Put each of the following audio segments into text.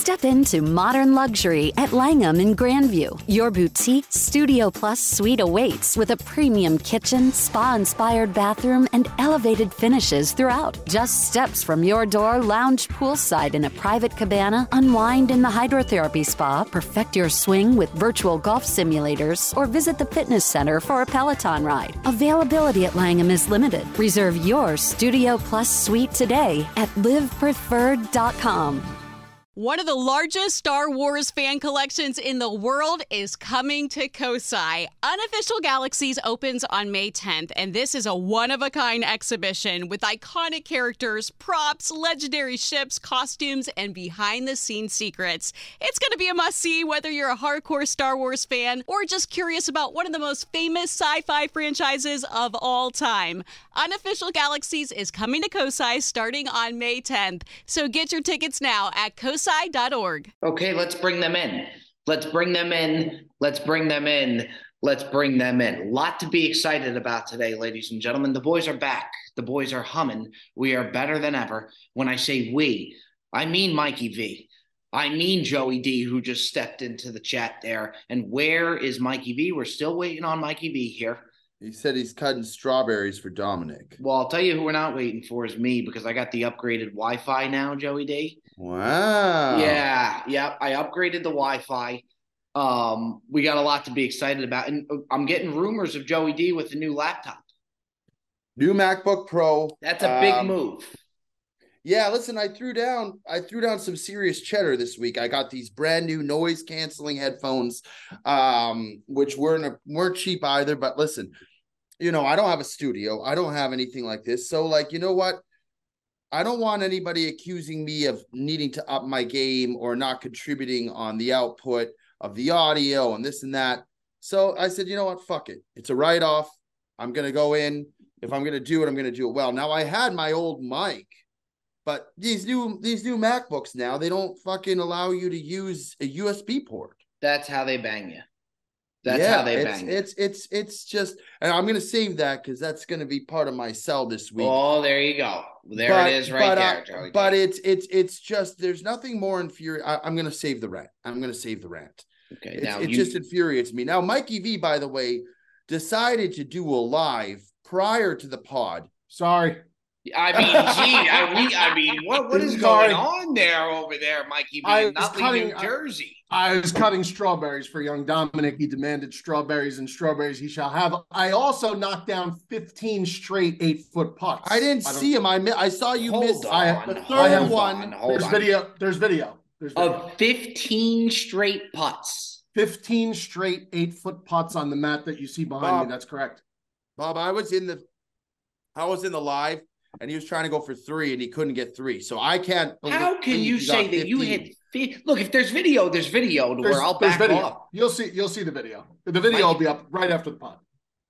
Step into modern luxury at Langham in Grandview. Your boutique Studio Plus suite awaits with a premium kitchen, spa-inspired bathroom, and elevated finishes throughout. Just steps from your door, lounge poolside in a private cabana, unwind in the hydrotherapy spa, perfect your swing with virtual golf simulators, or visit the fitness center for a Peloton ride. Availability at Langham is limited. Reserve your Studio Plus suite today at livepreferred.com. One of the largest Star Wars fan collections in the world is coming to Kosai. Unofficial Galaxies opens on May 10th, and this is a one-of-a-kind exhibition with iconic characters, props, legendary ships, costumes, and behind-the-scenes secrets. It's going to be a must-see whether you're a hardcore Star Wars fan or just curious about one of the most famous sci-fi franchises of all time. Unofficial Galaxies is coming to Kosai starting on May 10th, so get your tickets now at kosai.org. Okay, let's bring them in. Let's bring them in. Let's bring them in. Let's bring them in. Lot to be excited about today, ladies and gentlemen. The boys are back. The boys are humming. We are better than ever. When I say we, I mean Mikey V. I mean Joey D, who just stepped into the chat there. And where is Mikey V? We're still waiting on Mikey V here. He said he's cutting strawberries for Dominic. Well, I'll tell you who we're not waiting for is me, because I got the upgraded Wi-Fi now, Joey D. Wow. Yeah. I upgraded the Wi-Fi. We got a lot to be excited about. And I'm getting rumors of Joey D with a new laptop. New MacBook Pro. That's a big move. Yeah, listen, I threw down some serious cheddar this week. I got these brand new noise canceling headphones, which weren't cheap either. But listen, I don't have a studio. I don't have anything like this. So, you know what? I don't want anybody accusing me of needing to up my game or not contributing on the output of the audio and this and that. So I said, you know what? Fuck it. It's a write-off. I'm going to go in. If I'm going to do it, I'm going to do it well. Now, I had my old mic, but these new MacBooks now, they don't fucking allow you to use a USB port. That's how they bang you. That's how they bang you. It's just, and I'm going to save that because that's going to be part of my sell this week. Oh, there you go. There it is right there, Joey. But it's just, there's nothing more infuriating. I'm going to save the rant. Okay. It just infuriates me. Now, Mikey V, by the way, decided to do a live prior to the pod. Sorry. What is going on there over there, Mikey V, in Nutley, New Jersey? I was cutting strawberries for young Dominic. He demanded strawberries, and strawberries he shall have. I also knocked down 15 straight 8-foot putts. I didn't see him. I saw you miss the third one. There's video. Of 15 straight putts. 15 straight 8-foot putts on the mat that you see behind me. That's correct. Bob, I was in the live, and he was trying to go for 3, and he couldn't get 3. So I can't. How can you say that you hit? Look, if there's video, there's video. Where I'll back up. You'll see the video. The video will be up right after the pod.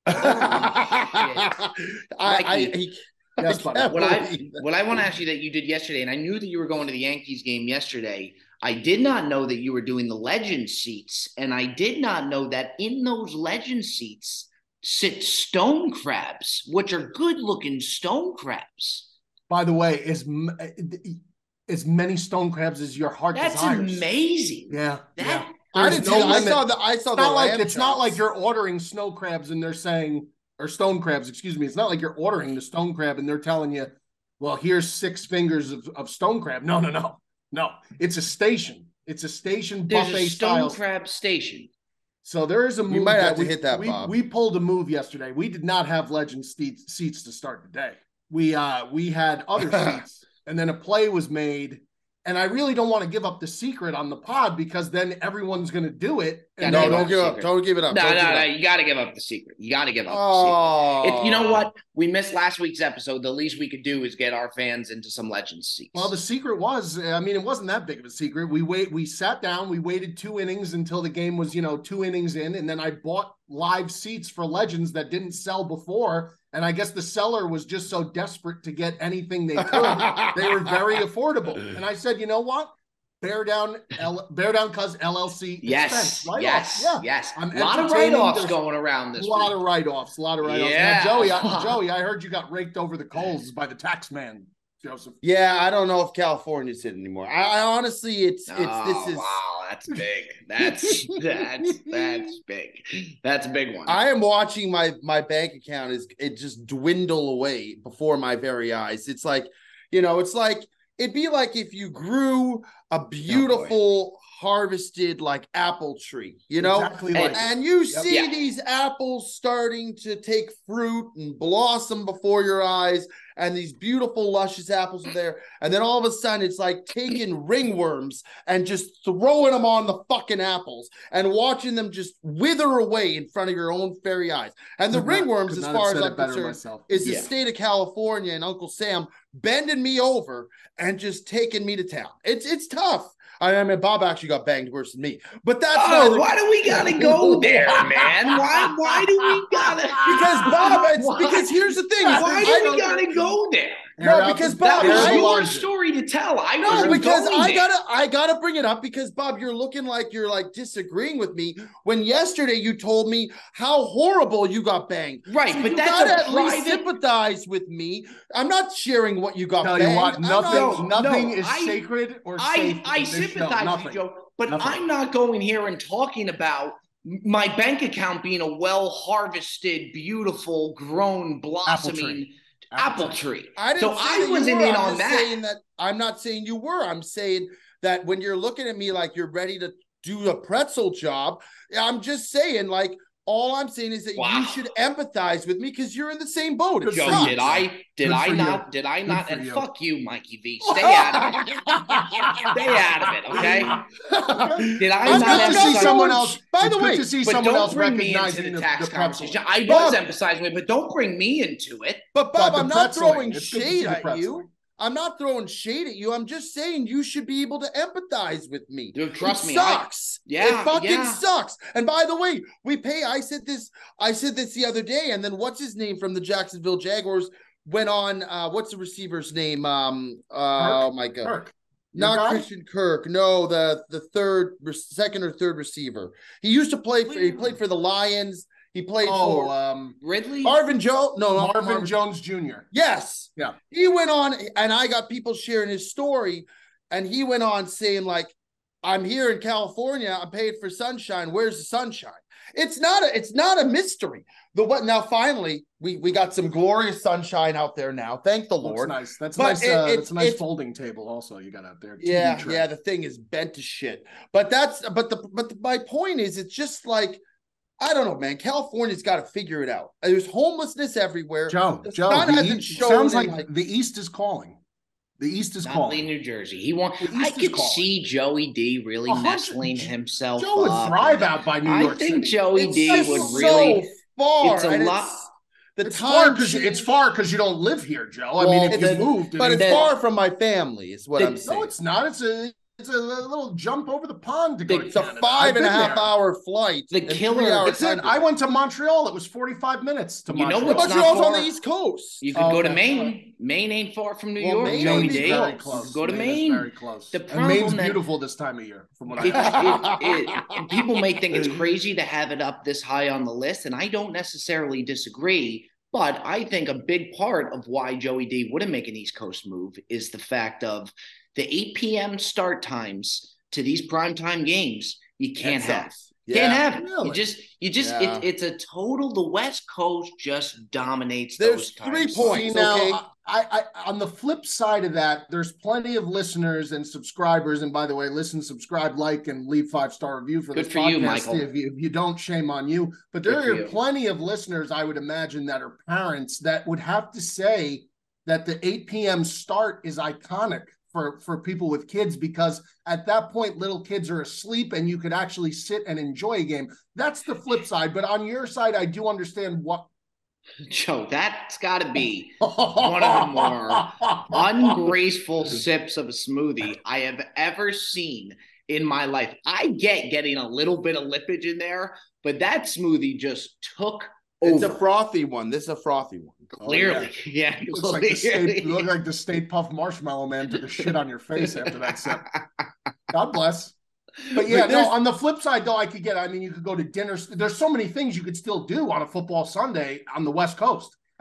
What I want to ask you that you did yesterday, and I knew that you were going to the Yankees game yesterday. I did not know that you were doing the legend seats, and I did not know that in those legend seats sit stone crabs, which are good-looking stone crabs. By the way, as many stone crabs as your heart desires. That's amazing. Yeah. I saw the It's not like you're ordering snow crabs and they're saying, or stone crabs, excuse me. It's not like you're ordering the stone crab and they're telling you, well, here's 6 fingers of stone crab. No. It's a station. It's a station buffet style. There's a stone crab station. So there is a move. You might have to hit that, Bob. We pulled a move yesterday. We did not have legend seats to start the day. We had other seats, and then a play was made. And I really don't want to give up the secret on the pod because then everyone's going to do it. And don't give up. Don't give it up. No. You got to give up the secret. You know what? We missed last week's episode. The least we could do is get our fans into some legend seats. Well, the secret was, it wasn't that big of a secret. We sat down, we waited 2 innings until the game was, 2 innings in. And then I bought live seats for legends that didn't sell before. And I guess the seller was just so desperate to get anything they could. They were very affordable. And I said, you know what? Bear Down Cuz LLC. Yes. Yes. A lot of write-offs going around this week. A lot of write-offs. Yeah. Now, Joey, I heard you got raked over the coals by the tax man. Joseph. Yeah, I don't know if California's it anymore. I honestly, this is wow, that's big. That's big. That's a big one. I am watching my bank account it just dwindle away before my very eyes. It's like, it's like it'd be like if you grew a beautiful harvested like apple tree, Exactly like and you see these apples starting to take fruit and blossom before your eyes, and these beautiful luscious apples are there, and then all of a sudden it's like taking ringworms and just throwing them on the fucking apples and watching them just wither away in front of your own very eyes. And the ringworms, as far as I'm concerned, is the state of California and Uncle Sam bending me over and just taking me to town. It's tough. I mean, Bob actually got banged worse than me, but that's why do we gotta go there, man? Why do we gotta? Because Bob, because here's the thing. Why do we gotta go there? No, because Bob, that was your story to tell. I gotta bring it up because Bob, you're looking like you're like disagreeing with me when yesterday you told me how horrible you got banged. Right, so but you that's gotta a at private... least sympathize with me. I'm not sharing what you got banged. You what? Nothing is sacred or safe. I sympathize with you, Joe, but I'm not going here and talking about my bank account being a well-harvested, beautiful, grown, blossoming apple tree. I wasn't in on that. I'm not saying you were. I'm saying that when you're looking at me like you're ready to do a pretzel job, I'm just saying like all I'm saying is that you should empathize with me because you're in the same boat. Joe, did I not? And fuck you, Mikey V. Stay out of it. Stay out of it, okay? Did I not see someone else? By the way, to see someone else recognizing the tax conversation. I was emphasizing it, but don't bring me into it. But Bob, I'm not throwing shade at you. I'm not throwing shade at you. I'm just saying you should be able to empathize with me. Dude, trust me. Sucks. It fucking sucks. And by the way, I said this the other day, and then what's his name from the Jacksonville Jaguars went on, what's the receiver's name? Oh my God. Kirk. Not Christian Kirk. No, the second or third receiver. He played for the Lions. He played for Ridley? Marvin Jones Jr. Yes. Yeah. He went on, and I got people sharing his story, and he went on saying, like, I'm here in California, I'm paid for sunshine. Where's the sunshine? It's not a mystery. Now finally we got some glorious sunshine out there now. Thank the Lord. Nice. That's a nice folding table also you got out there. Yeah, the thing is bent to shit. But my point is it's just like I don't know, man. California's got to figure it out. There's homelessness everywhere. Joe, sounds like the East is calling. The East is calling. New Jersey. I could see Joey D really nestling himself. Joe would thrive out by New York City. I think Joey D would really. Far. It's a lot. It's far because you don't live here, Joe. I mean, if you moved, but it's far from my family. Is what I'm saying. No, it's not. It's a little jump over the pond to go to Canada. It's a 5.5 hour flight. The killer. It's it. I went to Montreal. It was 45 minutes to Montreal. You know what's Montreal's on the East Coast. You could go to Maine. Maine ain't far from New York. Joey D. Very close. Go to Maine. Very close. And Maine's beautiful this time of year. From what people may think it's crazy to have it up this high on the list, and I don't necessarily disagree. But I think a big part of why Joey D wouldn't make an East Coast move is the fact of the 8 p.m. start times to these primetime games. You can't have. Can't have it. Really? It's a total. The West Coast just dominates. There's those times. 3 points. Now, I on the flip side of that, there's plenty of listeners and subscribers. And by the way, listen, subscribe, like, and leave 5-star review for this podcast. You, Michael. If you don't, shame on you. But there are plenty of listeners, I would imagine, that are parents that would have to say that the 8 p.m. start is iconic for people with kids, because at that point, little kids are asleep and you could actually sit and enjoy a game. That's the flip side. But on your side, I do understand what. Joe, that's got to be one of the more ungraceful sips of a smoothie I have ever seen in my life. I get getting a little bit of lippage in there, but that smoothie just took over. It's a frothy one. This is a frothy one. Clearly. Yeah. You look like the Stay Puft Marshmallow Man took a shit on your face after that sip. God bless. But yeah, on the flip side, though, you could go to dinner. There's so many things you could still do on a football Sunday on the West Coast.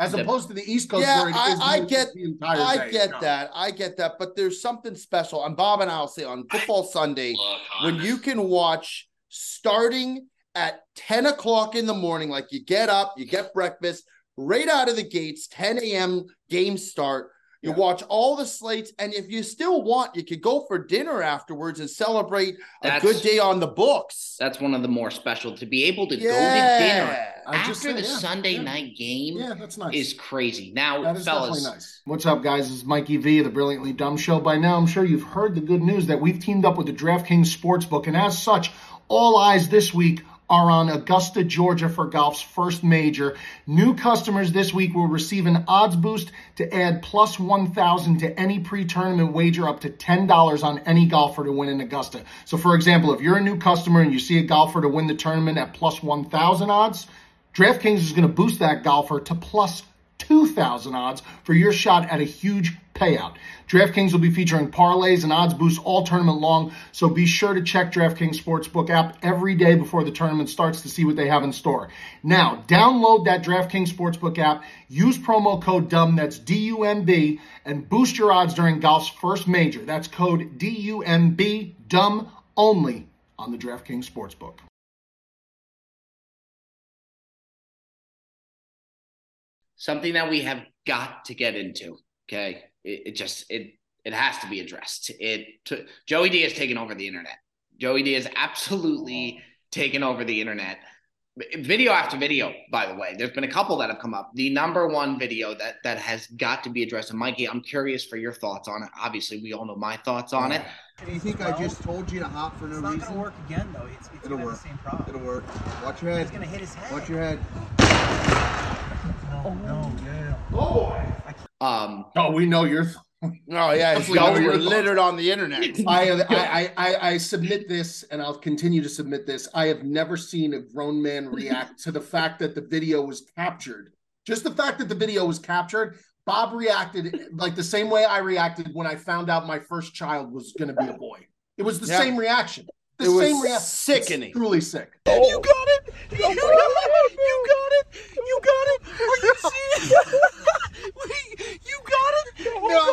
as opposed to the East Coast. Yeah, where it is I get the entire I day. get that. I get that. But there's something special. And Bob and I'll say on Football Sunday, when you can watch starting at 10 o'clock in the morning, like you get up, you get breakfast, right out of the gates, 10 a.m. game start. You watch all the slates, and if you still want, you could go for dinner afterwards and celebrate a good day on the books. That's one of the more special, to be able to go to dinner after the Sunday night game. Yeah, that's nice. Is crazy. Now, that is fellas, definitely nice. What's up, guys? This is Mikey V of the Brilliantly Dumb Show. By now, I'm sure you've heard the good news that we've teamed up with the DraftKings Sportsbook, and as such, all eyes this week are on Augusta, Georgia for golf's first major. New customers this week will receive an odds boost to add plus 1,000 to any pre-tournament wager up to $10 on any golfer to win in Augusta. So, for example, if you're a new customer and you see a golfer to win the tournament at plus 1,000 odds, DraftKings is going to boost that golfer to plus 2,000 odds for your shot at a huge payout. DraftKings will be featuring parlays and odds boosts all tournament long, so be sure to check DraftKings Sportsbook app every day before the tournament starts to see what they have in store. Now, download that DraftKings Sportsbook app, use promo code DUMB, that's D-U-M-B, and boost your odds during golf's first major. That's code D-U-M-B, DUMB, only on the DraftKings Sportsbook. something that we have got to get into, okay? It has to be addressed. Joey D has taken over the internet. Joey D has absolutely taken over the internet. Video after video, by the way. There's been a couple that have come up. The number one video that has got to be addressed. And Mikey, I'm curious for your thoughts on it. Obviously, we all know my thoughts on it. Do you think I just told you to hop for no reason? It's not going to work again, though. It'll work. The same problem. It'll work. Watch your head. He's going to hit his head. Watch your head. No, yeah. Oh, boy. Oh, we know you're... Oh yeah, his guns were littered on the internet. I submit this, and I'll continue to submit this. I have never seen a grown man react to the fact that the video was captured. Just the fact that the video was captured. Bob reacted like the same way I reacted when I found out my first child was going to be a boy. It was the same reaction. It was sickening. It's truly sick. Oh. You got it. You got it. You got it. You got it. Are you serious? Wait, you got it?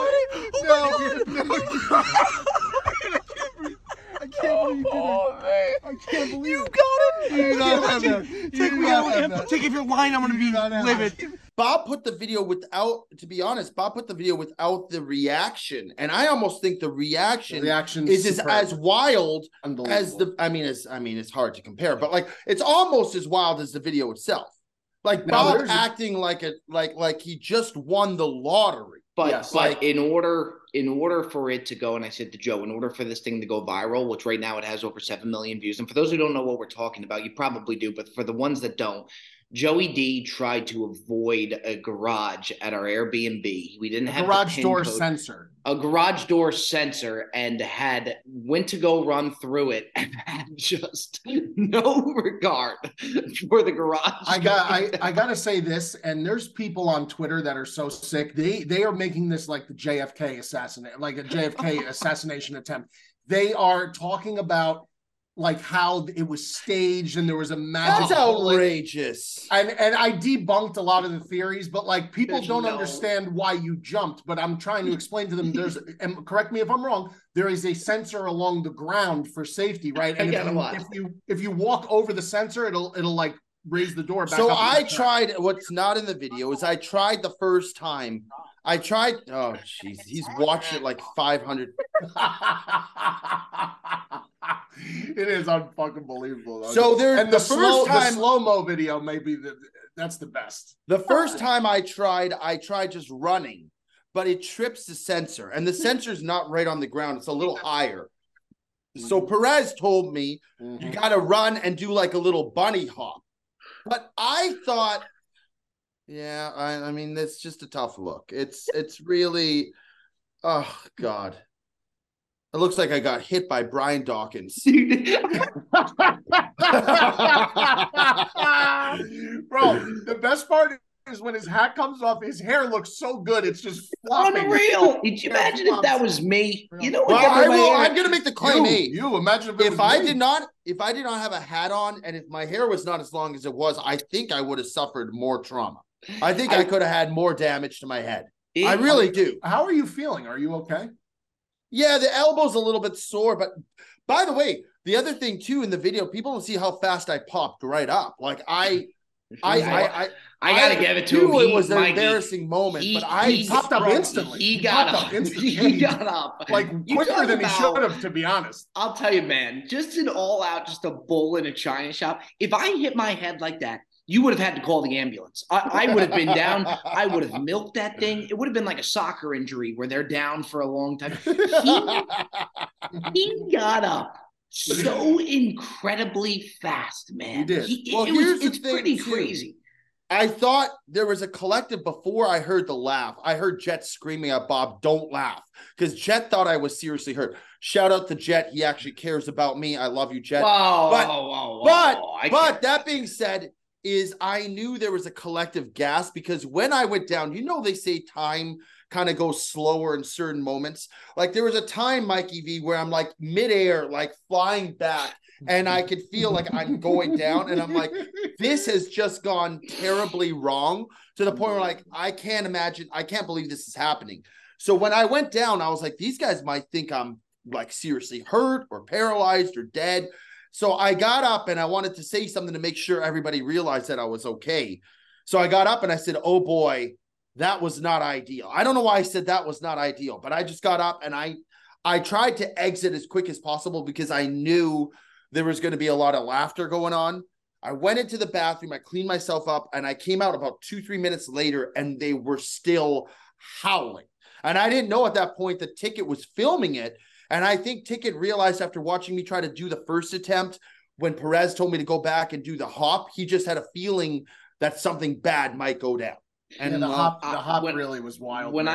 I can't believe you did it. I can't believe you got it. You don't have that. Take if you're lying, I'm going to be livid. Bob put the video without, to be honest, Bob put the video without the reaction. And I almost think the reaction is as wild as it's hard to compare, but like, it's almost as wild as the video itself. Like Bob acting like he just won the lottery. But in order for it to go, and I said to Joe, in order for this thing to go viral, which right now it has over 7 million views, and for those who don't know what we're talking about, you probably do, but for the ones that don't, Joey D tried to avoid a garage at our Airbnb. We didn't have garage door sensor. A garage door sensor, and went to go run through it and had just no regard for the garage. I gotta say this, and there's people on Twitter that are so sick. They are making this like the JFK assassination attempt. They are talking about like how it was staged and there was a magic. That's outrageous. And I debunked a lot of the theories, but like people don't understand why you jumped. But I'm trying to explain to them and correct me if I'm wrong, there is a sensor along the ground for safety, right? And if you walk over the sensor, it'll like raise the door back. So I tried, what's not in the video is I tried the first time. Oh jeez, he's watched it like 500. It is unfucking believable. So the slow-mo video that's the best. The first time I tried just running, but it trips the sensor, and the sensor's not right on the ground; it's a little higher. So Perez told me you got to run and do like a little bunny hop, but I thought, yeah, I mean, it's just a tough look. It's really, oh God. It looks like I got hit by Brian Dawkins. Bro, the best part is when his hat comes off, his hair looks so good. It's just flopping. Unreal. Could you imagine if that was me? You know, I'm going to make the claim. You imagine if I did not have a hat on, and if my hair was not as long as it was, I think I would have suffered more trauma. I think I could have had more damage to my head. It- I really do. How are you feeling? Are you okay? Yeah, the elbow's a little bit sore, but by the way, the other thing too in the video, people don't see how fast I popped right up. Like I gotta give it to him. It was an Mikey, embarrassing moment, but he popped up instantly. He got up. He got up Like You quicker talk than he about- should have, to be honest. I'll tell you, man, just an all-out, just a bull in a china shop. If I hit my head like that, you would have had to call the ambulance. I would have been down. I would have milked that thing. It would have been like a soccer injury where they're down for a long time. He got up so incredibly fast, man. He did. It's pretty crazy. I thought there was a collective before I heard the laugh. I heard Jet screaming at Bob, "Don't laugh," because Jet thought I was seriously hurt. Shout out to Jet. He actually cares about me. I love you, Jet. But that being said, is I knew there was a collective gasp because when I went down, they say time kind of goes slower in certain moments. Like there was a time, Mikey V, where I'm like midair, like flying back, and I could feel like I'm going down, and I'm like, this has just gone terribly wrong to the point where like I can't believe this is happening. So when I went down, I was like, these guys might think I'm like seriously hurt or paralyzed or dead. So I got up and I wanted to say something to make sure everybody realized that I was okay. So I got up and I said, "Oh boy, that was not ideal." I don't know why I said that was not ideal, but I just got up and I tried to exit as quick as possible because I knew there was going to be a lot of laughter going on. I went into the bathroom, I cleaned myself up, and I came out about 2-3 minutes later and they were still howling. And I didn't know at that point that Ticket was filming it. And I think Ticket realized after watching me try to do the first attempt, when Perez told me to go back and do the hop, he just had a feeling that something bad might go down. And the hop really was wild. When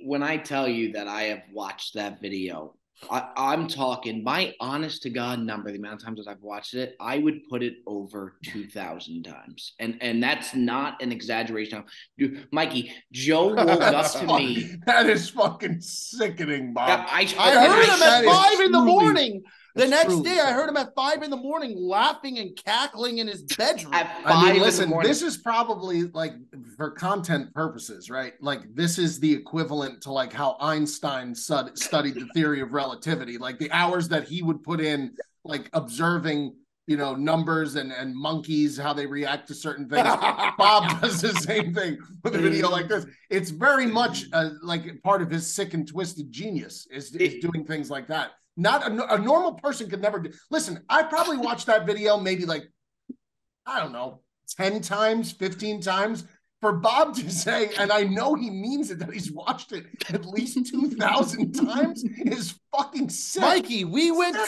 I tell you that I have watched that video, I'm talking my honest to God number, the amount of times that I've watched it, I would put it over 2,000 times. And that's not an exaggeration. Dude, Mikey, Joe woke up to me. That is fucking sickening, Bob. I heard him at 5 in the morning. The next day, I heard him at 5 in the morning laughing and cackling in his bedroom. Listen, this is probably like for content purposes, right? Like this is the equivalent to like how Einstein studied the theory of relativity, like the hours that he would put in, like observing, numbers and monkeys, how they react to certain things. Bob does the same thing with a video like this. It's very much like part of his sick and twisted genius is doing things like that. Not a normal person could never do. Listen, I probably watched that video maybe like, I don't know, 10 times, 15 times. For Bob to say, and I know he means it, that he's watched it at least 2,000 times is fucking sick. Mikey, we went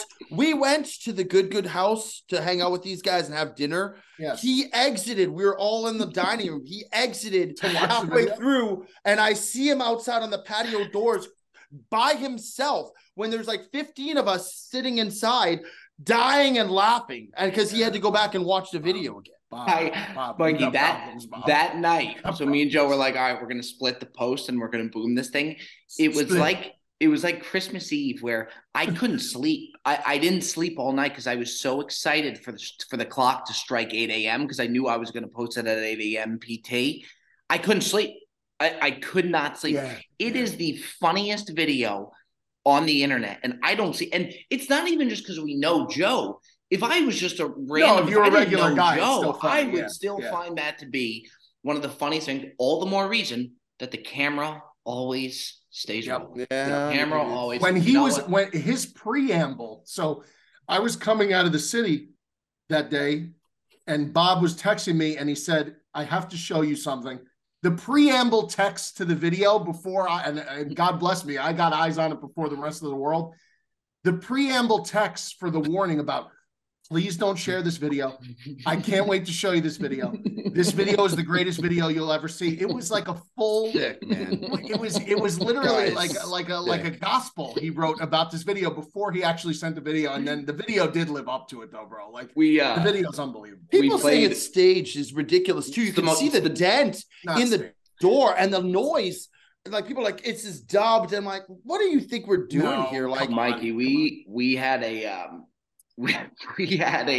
to the Good house to hang out with these guys and have dinner. Yes. He exited. We were all in the dining room. He exited halfway through, and I see him outside on the patio doors by himself when there's like 15 of us sitting inside dying and laughing, and because he had to go back and watch the video again. Mikey, that night, so me and Joe were like, all right, we're gonna split the post and we're gonna boom this thing. It was like Christmas Eve where I couldn't sleep. I didn't sleep all night because I was so excited for the clock to strike 8 a.m. because I knew I was gonna post it at 8 a.m. PT. I couldn't sleep. I could not sleep. Yeah. It is the funniest video on the internet, and I don't see. And it's not even just because we know Joe. If I was just a random, if you're a regular guy, Joe, I would still find that to be one of the funniest things. All the more reason that the camera always stays rolling. Yeah, the camera always. When his preamble. So I was coming out of the city that day, and Bob was texting me, and he said, "I have to show you something." The preamble text to the video before and God bless me, I got eyes on it before the rest of the world. The preamble text for the warning about, please don't share this video. I can't wait to show you this video. This video is the greatest video you'll ever see. It was like a full, sick, man. It was literally like a gospel he wrote about this video before he actually sent the video, and then the video did live up to it though, bro. Like the video's unbelievable. People saying it's staged is ridiculous too. You can see the dent in the door and the noise. Like people are like, it's just dubbed. And I'm like, what do you think we're doing here? Like Mikey, we had a we had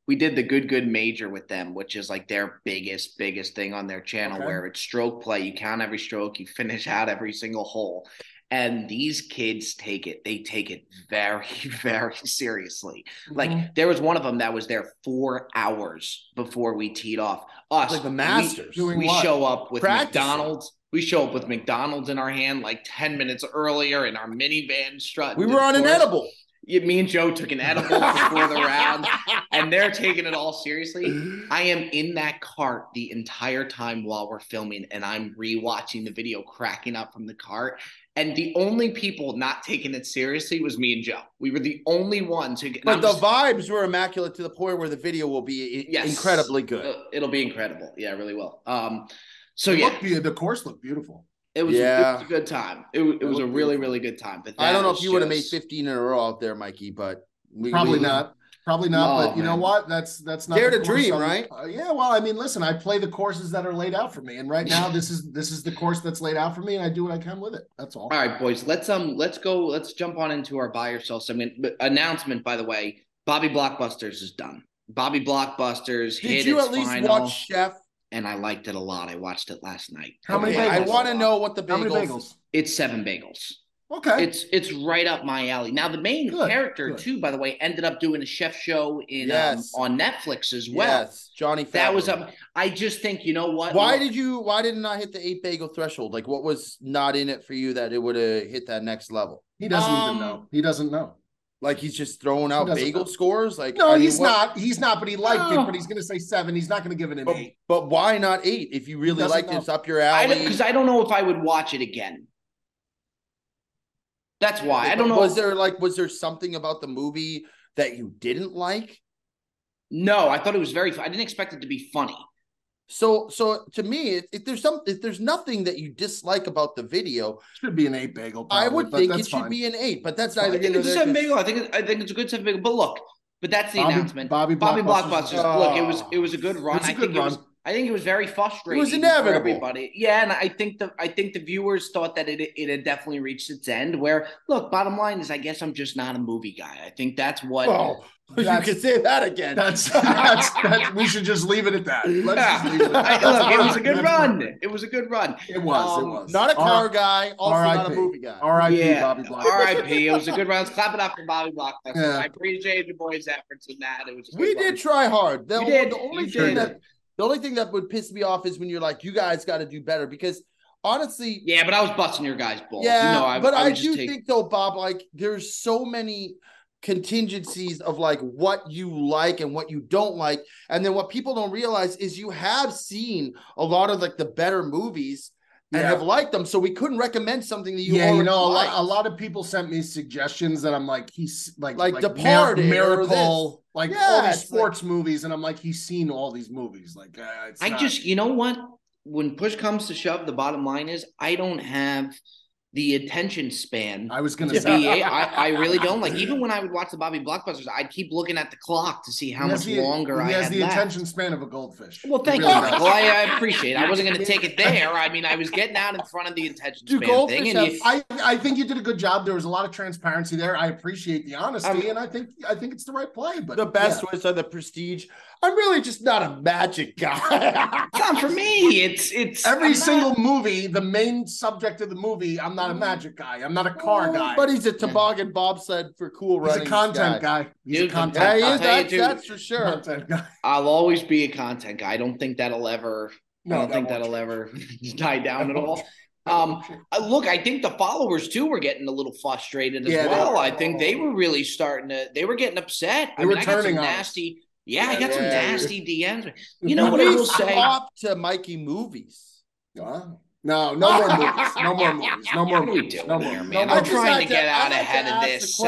we did the Good Major with them, which is like their biggest thing on their channel, where it's stroke play. You count every stroke, you finish out every single hole. And these kids take it very, very seriously. Like there was one of them that was there 4 hours before we teed off. Us, like the Masters. We show up with McDonald's. We show up with McDonald's in our hand like 10 minutes earlier in our minivan strut. We were on an edible. Me and Joe took an edible before the round, and they're taking it all seriously. I am in that cart the entire time while we're filming, and I'm rewatching the video, cracking up from the cart. And the only people not taking it seriously was me and Joe. We were the only ones who. But the vibes were immaculate to the point where the video will be incredibly good. It'll be incredible. Yeah, it really will. The course looked beautiful. It was a good time. It was a really, really good time. But I don't know if you would have made 15 in a row out there, Mikey, but probably not. But you know what? That's not dare to dream, right? Yeah. Well, I mean, listen, I play the courses that are laid out for me, and right now this is the course that's laid out for me, and I do what I can with it. That's all. All right, boys. Let's go. Let's jump on into our buy or sell segment. Announcement, by the way, Bobby Blockbusters is done. Bobby Blockbusters. Did you at least watch Chef? And I liked it a lot. I watched it last night. How many bagels? I want to know what the bagels. How many bagels? It's 7 bagels. Okay. It's right up my alley. Now the main character too, by the way, ended up doing a chef show in on Netflix as well. Yes, Johnny Favreau. That was I just think, you know what? Why did it not hit the 8 bagel threshold? Like what was not in it for you that it would have hit that next level? He doesn't even know. He doesn't know. Like he's just throwing out bagel scores? Like no, he's not. He's not, but he liked it, but he's gonna say 7. He's not gonna give it an 8. But why not 8 if you really liked it? It's up your alley. Because I don't know if I would watch it again. That's why. I don't know. Was there something about the movie that you didn't like? No, I thought it was very I didn't expect it to be funny. So to me, if there's nothing that you dislike about the video, it should be an 8 bagel. Probably, I would think it should be an 8, but that's neither. It's a 7 bagel. I think it's a good 7 bagel. But look, that's the announcement. Bobby Blockbusters. Look, it was a good run. I think it was very frustrating. It was inevitable. For everybody. Yeah, and I think the viewers thought that it had definitely reached its end. Where look, bottom line is, I guess I'm just not a movie guy. I think that's what. Oh, you could say that again. That's we should just leave it at that. Let's just leave it at that. Look, it was a good run. It was a good run. It was. Not a car guy, also not a movie guy. R.I.P. Bobby Blockbuster. R.I.P. It was a good run. Let's clap it up for Bobby Blockbuster. Yeah. I appreciate the boys' efforts in that. It was. We did try hard. The only thing that would piss me off is when you're like, you guys got to do better because. Honestly, yeah, but I was busting your guys' balls. Yeah, I do think though, Bob, like there's so many contingencies of like what you like and what you don't like, and then what people don't realize is you have seen a lot of like the better movies and have liked them, so we couldn't recommend something that you already liked. A lot of people sent me suggestions that I'm like he's like Departed, Miracle, like all these sports movies, and I'm like he's seen all these movies. Like you know what. When push comes to shove, the bottom line is I don't have the attention span. I was going to say, I really don't. Like even when I would watch the Bobby Blockbusters, I'd keep looking at the clock to see how much longer I had. He has the attention span of a goldfish. Well, thank you, Michael. I appreciate it. I wasn't going to take it there. I mean, I was getting out in front of the attention span thing. And I think you did a good job. There was a lot of transparency there. I appreciate the honesty, and I think it's the right play. But the best was the Prestige. I'm really just not a magic guy. Not for me. It's every single movie. The main subject of the movie. I'm not a magic guy. I'm not a car guy. But he's a toboggan bobsled for cool running. He's a content guy. He's a content guy. That's for sure. I'll always be a content guy. I don't think that'll ever. That'll ever die down at all. Look, I think the followers too were getting a little frustrated as well. I think they were really they were getting upset. They were turning on nasty. Yeah, I got some nasty DMs. You know what I will say? Stop to Mikey movies. No more movies. No more movies. No more movies. No more, man. I'm trying to get out ahead of this.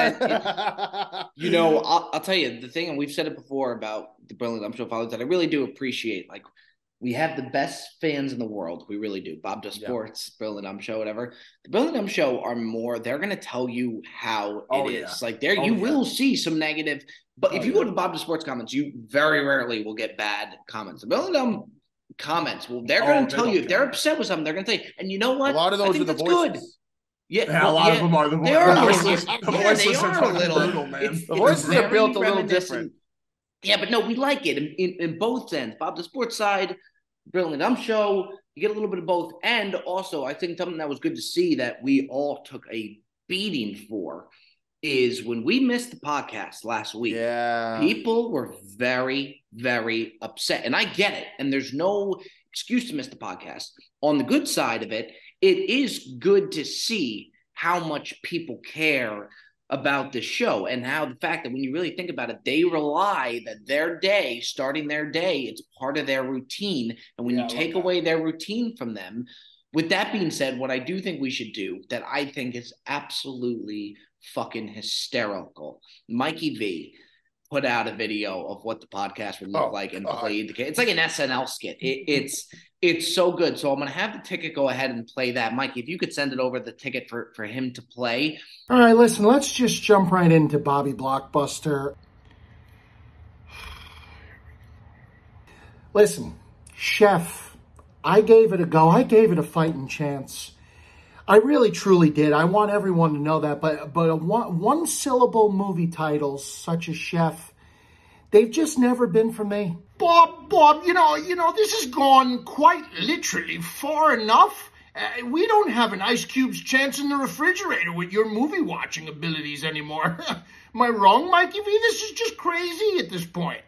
You know, I'll tell you the thing, and we've said it before about the Brilliant Dumb Show followers that I really do appreciate. Like, we have the best fans in the world. We really do. Bob Does Sports, Brilliant Dumb Show, whatever. The Brilliant Dumb Show are more, they're going to tell you how it is. Like, you will see some negative. But if you go to Bob Does Sports comments, you very rarely will get bad comments. The Brilliant Dumb comments, well, they're going to tell you. If they're upset with something, they're going to tell you. And you know what? A lot of those are the voices. Good. Yeah, a lot of them are the voices. They are a little. The voices are a little, man. The voices are built a little different. Yeah, but no, we like it in both ends. Bob the Sports side, Brilliant Dumb Show, you get a little bit of both. And also, I think something that was good to see that we all took a beating for is when we missed the podcast last week. Yeah. People were very, very upset. And I get it. And there's no excuse to miss the podcast. On the good side of it, it is good to see how much people care about the show and how the fact that when you really think about it, they rely that their day, starting their day, it's part of their routine. And when you take away their routine from them, with that being said, what I do think we should do that I think is absolutely fucking hysterical. Mikey V put out a video of what the podcast would look like and played the kid. It's like an SNL skit. It's so good. So I'm going to have the ticket go ahead and play that. Mikey, if you could send it over the ticket for him to play. All right, listen, let's just jump right into Bobby Blockbuster. Listen, Chef, I gave it a go. I gave it a fighting chance. I really, truly did. I want everyone to know that. But one-syllable movie titles such as Chef, they've just never been for me. Bob, you know, this has gone quite literally far enough. We don't have an Ice Cube's chance in the refrigerator with your movie-watching abilities anymore. Am I wrong, Mikey V? This is just crazy at this point.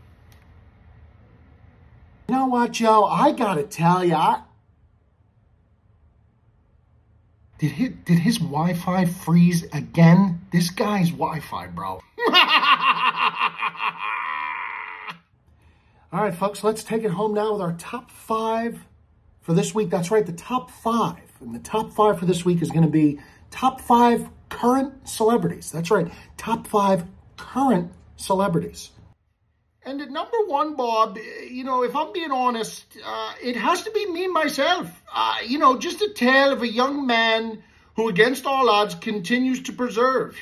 You know what, Joe? I gotta tell you, Did his Wi-Fi freeze again? This guy's Wi-Fi, bro. All right, folks, let's take it home now with our top 5 for this week. That's right, the top 5. And the top 5 for this week is going to be top 5 current celebrities. That's right, top 5 current celebrities. And at number 1, Bob, you know, if I'm being honest, it has to be me, myself. You know, just a tale of a young man who, against all odds, continues to persevere.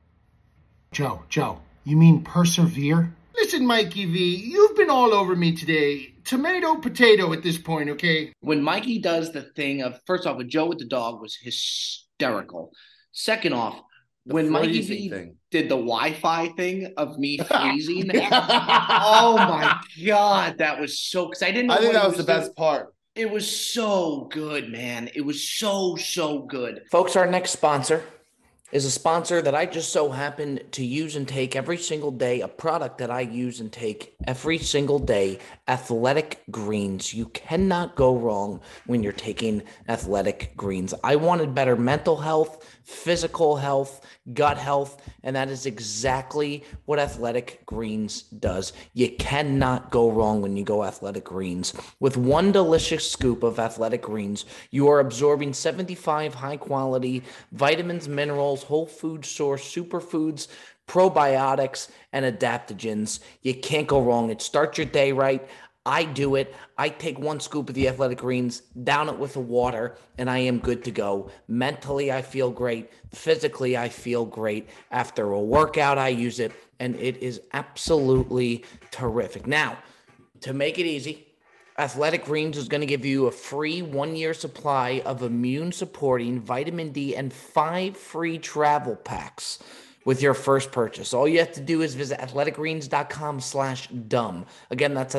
Joe, you mean persevere? Listen, Mikey V, you've been all over me today. Tomato, potato at this point, okay? When Mikey does the thing of, first off, with Joe with the dog was hysterical. Second off, when Mikey V did the Wi-Fi thing of me freezing, oh my God, that was so, because I didn't know. I think that was the best part. It was so good, man. It was so good. Folks, our next sponsor is a sponsor that I just so happen to use and take every single day, a product that I use and take every single day, Athletic Greens. You cannot go wrong when you're taking Athletic Greens. I wanted better mental health, physical health, gut health, and that is exactly what Athletic Greens does. You cannot go wrong when you go Athletic Greens. With one delicious scoop of Athletic Greens, you are absorbing 75 high-quality vitamins, minerals, whole food source, superfoods, probiotics, and adaptogens. You can't go wrong. It starts your day right. I do it. I take one scoop of the Athletic Greens, down it with the water, and I am good to go. Mentally, I feel great. Physically, I feel great. After a workout, I use it, and it is absolutely terrific. Now, to make it easy, Athletic Greens is going to give you a free 1-year supply of immune-supporting vitamin D and 5 free travel packs with your first purchase. All you have to do is visit athleticgreens.com/dumb. Again, that's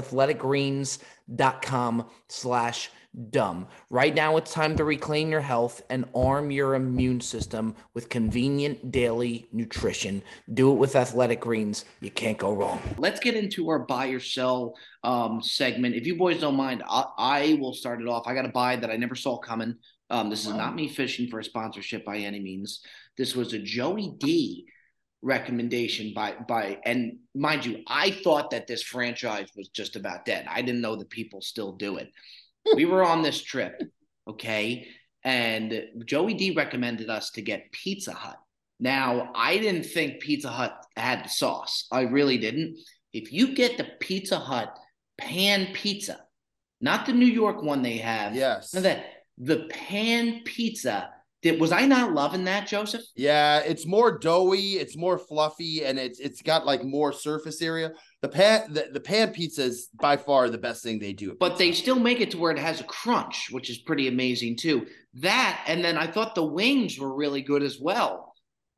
athleticgreens.com/dumb. Right now, it's time to reclaim your health and arm your immune system with convenient daily nutrition. Do it with Athletic Greens. You can't go wrong. Let's get into our buy or sell segment. If you boys don't mind, I will start it off. I got a buy that I never saw coming. This is not me fishing for a sponsorship by any means. This was a Joey D recommendation by and mind you, I thought that this franchise was just about dead. I didn't know that people still do it. We were on this trip, okay, and Joey D recommended us to get Pizza Hut. Now, I didn't think Pizza Hut had the sauce. I really didn't. If you get the Pizza Hut pan pizza, not the New York one they have, yes, the pan pizza. Was I not loving that, Joseph? Yeah, it's more doughy, it's more fluffy, and it's got like more surface area. The pan pizza is by far the best thing they do. But they still make it to where it has a crunch, which is pretty amazing too. That, and then I thought the wings were really good as well.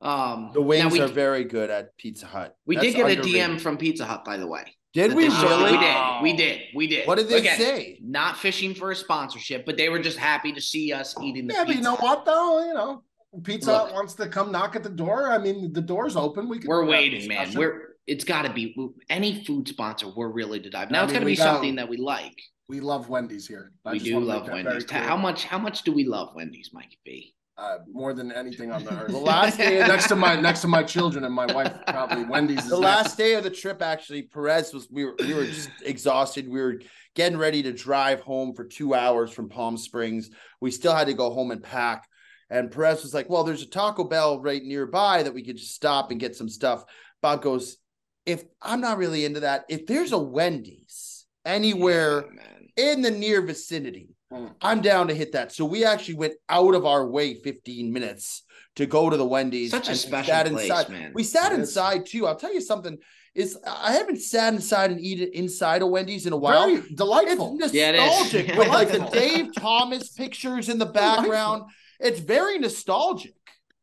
The wings are very good at Pizza Hut. We did get a DM from Pizza Hut, by the way. Did we really? We did. What did they say? Not fishing for a sponsorship, but they were just happy to see us eating the pizza. But you know what, though? Pizza Hut wants to come knock at the door. I mean, the door's open. We're waiting, man. It's got to be any food sponsor. We're really to dive. Now it's got to be something that we like. We love Wendy's here. We do love Wendy's. How much do we love Wendy's, Mikey B? More than anything on the earth. The last day next to my children and my wife, probably Wendy's. The last day of the trip, actually, Perez we were just exhausted. We were getting ready to drive home for 2 hours from Palm Springs. We still had to go home and pack. And Perez was like, "Well, there's a Taco Bell right nearby that we could just stop and get some stuff." Bob goes, "If I'm not really into that, if there's a Wendy's anywhere in the near vicinity, I'm down to hit that." So we actually went out of our way 15 minutes to go to the Wendy's. Such a special place, man. We sat inside too. I'll tell you something. I haven't sat inside and eaten inside a Wendy's in a while. Very delightful. It's nostalgic with like the Dave Thomas pictures in the background. It's very nostalgic.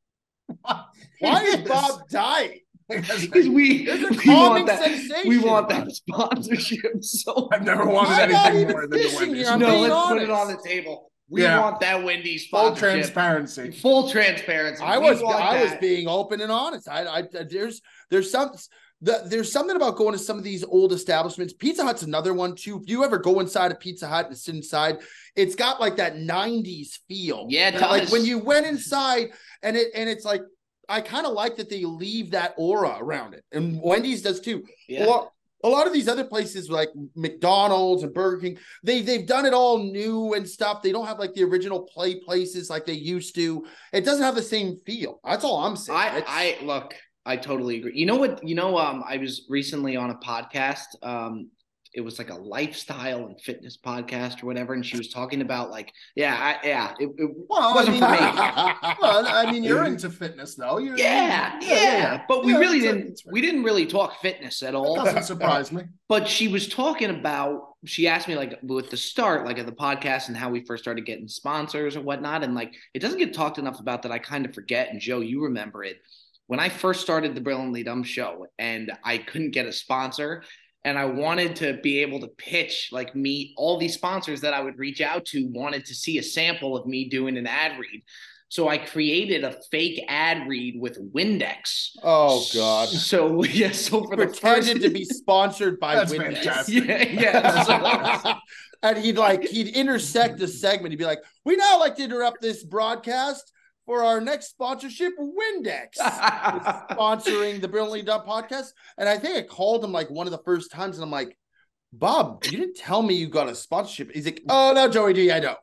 Why is Bob dying? Because we want that sponsorship. So I've never wanted anything more than the Wendy's. Let's put it on the table. We want that Wendy's sponsorship. Full transparency. I was being open and honest. There's something about going to some of these old establishments. Pizza Hut's another one too. If you ever go inside a Pizza Hut and sit inside, it's got like that 90s feel. Yeah, it does. Like when you went inside and it's like, I kind of like that they leave that aura around it. And Wendy's does too. Yeah. A lot of these other places like McDonald's and Burger King, they've done it all new and stuff. They don't have like the original places like they used to. It doesn't have the same feel. That's all I'm saying. I totally agree. You know what? I was recently on a podcast. It was like a lifestyle and fitness podcast or whatever, and she was talking about like, it wasn't for me. Well, I mean, you're into fitness though. Yeah. But we really didn't. We didn't really talk fitness at all. That doesn't surprise me. But she was talking about. She asked me like with the start, like of the podcast and how we first started getting sponsors and whatnot, and like it doesn't get talked enough about that. I kind of forget. And Joe, you remember it. When I first started the Brilliantly Dumb show and I couldn't get a sponsor and I wanted to be able to pitch, like meet all these sponsors that I would reach out to wanted to see a sample of me doing an ad read. So I created a fake ad read with Windex. Oh God. So for pretended to be sponsored by Windex. Yeah. And he'd intersect the segment. He'd be like, "We now like to interrupt this broadcast for our next sponsorship, Windex is sponsoring the Brilliantly Dumb podcast." And I think I called him like one of the first times, and I'm like, "Bob, you didn't tell me you got a sponsorship." He's like, "Oh no, Joey D, I don't."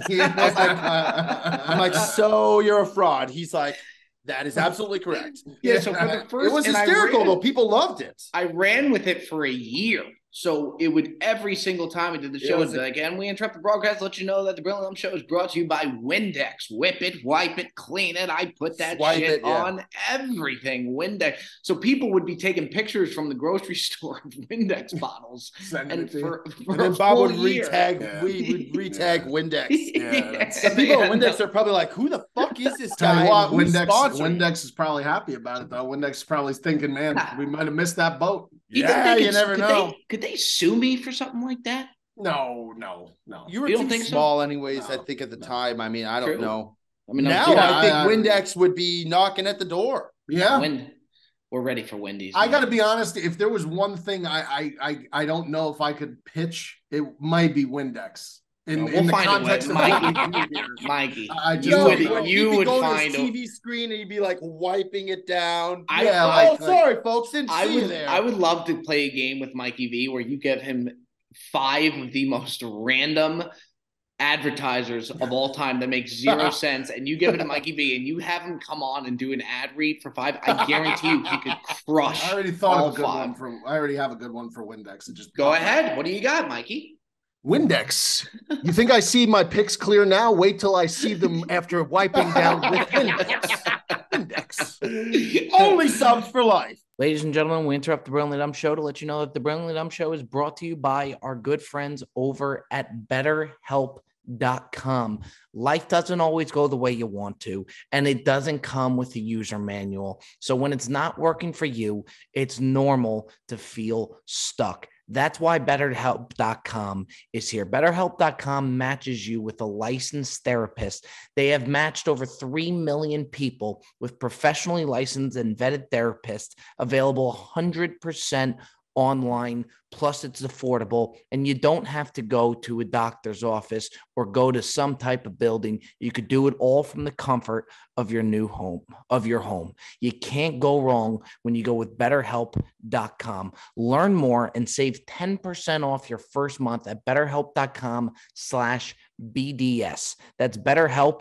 I'm like, "So you're a fraud." He's like, "That is absolutely correct." Yeah. So for the first, it was hysterical though. People loved it. I ran with it for a year. So it would every single time we did the show, it'd be like, "And we interrupt the broadcast, let you know that the Brilliant Dumb Show is brought to you by Windex. Whip it, wipe it, clean it. I put that on everything. Windex." So people would be taking pictures from the grocery store of Windex bottles. And then Bob would retag, we would retag Windex. The people at Windex are probably like, "Who the fuck is this guy?" Tell you what, Windex is probably happy about it though. Windex is probably thinking, "Man, we might have missed that boat." You never know. Could they sue me for something like that? No. You were too small anyways, I think, at the time. I mean, I don't know. I mean, now I think Windex would be knocking at the door. Yeah. We're ready for Wendy's. I got to be honest. If there was one thing I don't know if I could pitch, it might be Windex. In the context of Mikey, you would find a TV screen and you'd be like wiping it down. Sorry, folks, didn't see you there. I would love to play a game with Mikey V where you give him 5 of the most random advertisers of all time that make 0 sense, and you give it to Mikey V, and you have him come on and do an ad read for 5. I guarantee you he could crush. I already thought of a good one I already have a good one for Windex. And just go ahead. What do you got, Mikey? Windex. You think I see my picks clear now? Wait till I see them after wiping down with Windex. Only subs for life. Ladies and gentlemen, we interrupt the Brilliantly Dumb Show to let you know that the Brilliantly Dumb Show is brought to you by our good friends over at BetterHelp.com. betterhelp.com. Life doesn't always go the way you want to, and it doesn't come with a user manual. So when it's not working for you, it's normal to feel stuck. That's why BetterHelp.com is here. BetterHelp.com matches you with a licensed therapist. They have matched over 3 million people with professionally licensed and vetted therapists, available 100% online, plus it's affordable, and you don't have to go to a doctor's office or go to some type of building. You could do it all from the comfort of your new home, of your home. You can't go wrong when you go with betterhelp.com. Learn more and save 10% off your first month at betterhelp.com/BDS. That's betterhelp,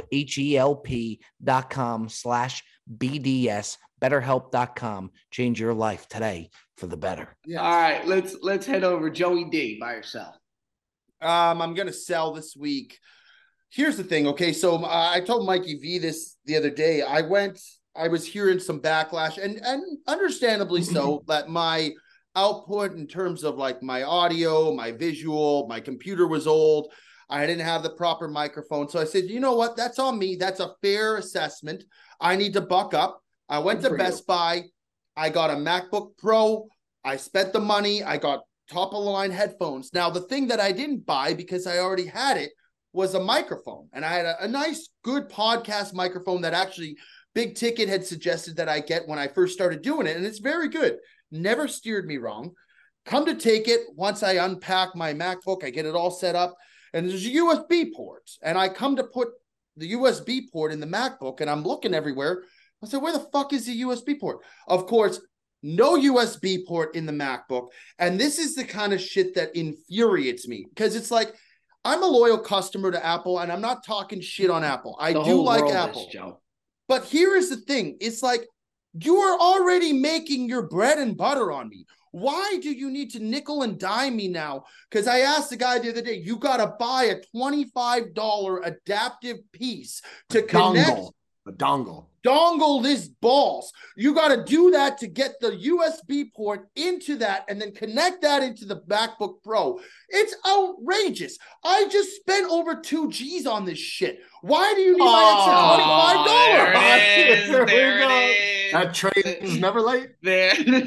HELP.com/BDS. BetterHelp.com. Change your life today for the better. Yeah. All right, let's head over. Joey D, buy or sell? I'm gonna sell this week. Here's the thing, okay? So I told Mikey V this the other day. I was hearing some backlash, and understandably so, that my output in terms of like my audio, my visual, my computer was old. I didn't have the proper microphone. So I said, you know what? That's on me. That's a fair assessment. I need to buck up. I went to Best Buy. I got a MacBook Pro. I spent the money. I got top of the line headphones. Now, the thing that I didn't buy because I already had it was a microphone. And I had a nice, good podcast microphone that actually Big Ticket had suggested that I get when I first started doing it. And it's very good. Never steered me wrong. Come to take it, once I unpack my MacBook, I get it all set up. And there's a USB port. And I come to put the USB port in the MacBook, and I'm looking everywhere. I said, where the fuck is the USB port? Of course, no USB port in the MacBook. And this is the kind of shit that infuriates me, because it's like, I'm a loyal customer to Apple, and I'm not talking shit on Apple. I do like Apple. Joe. But here is the thing. It's like, you are already making your bread and butter on me. Why do you need to nickel and dime me now? Because I asked the guy the other day, you got to buy a $25 adaptive piece to connect. A dongle. Dongle this balls. You got to do that to get the USB port into that and then connect that into the MacBook Pro. It's outrageous. I just spent over 2 G's on this shit. Why do you need my extra $25? There it is. That train is never late. There. No,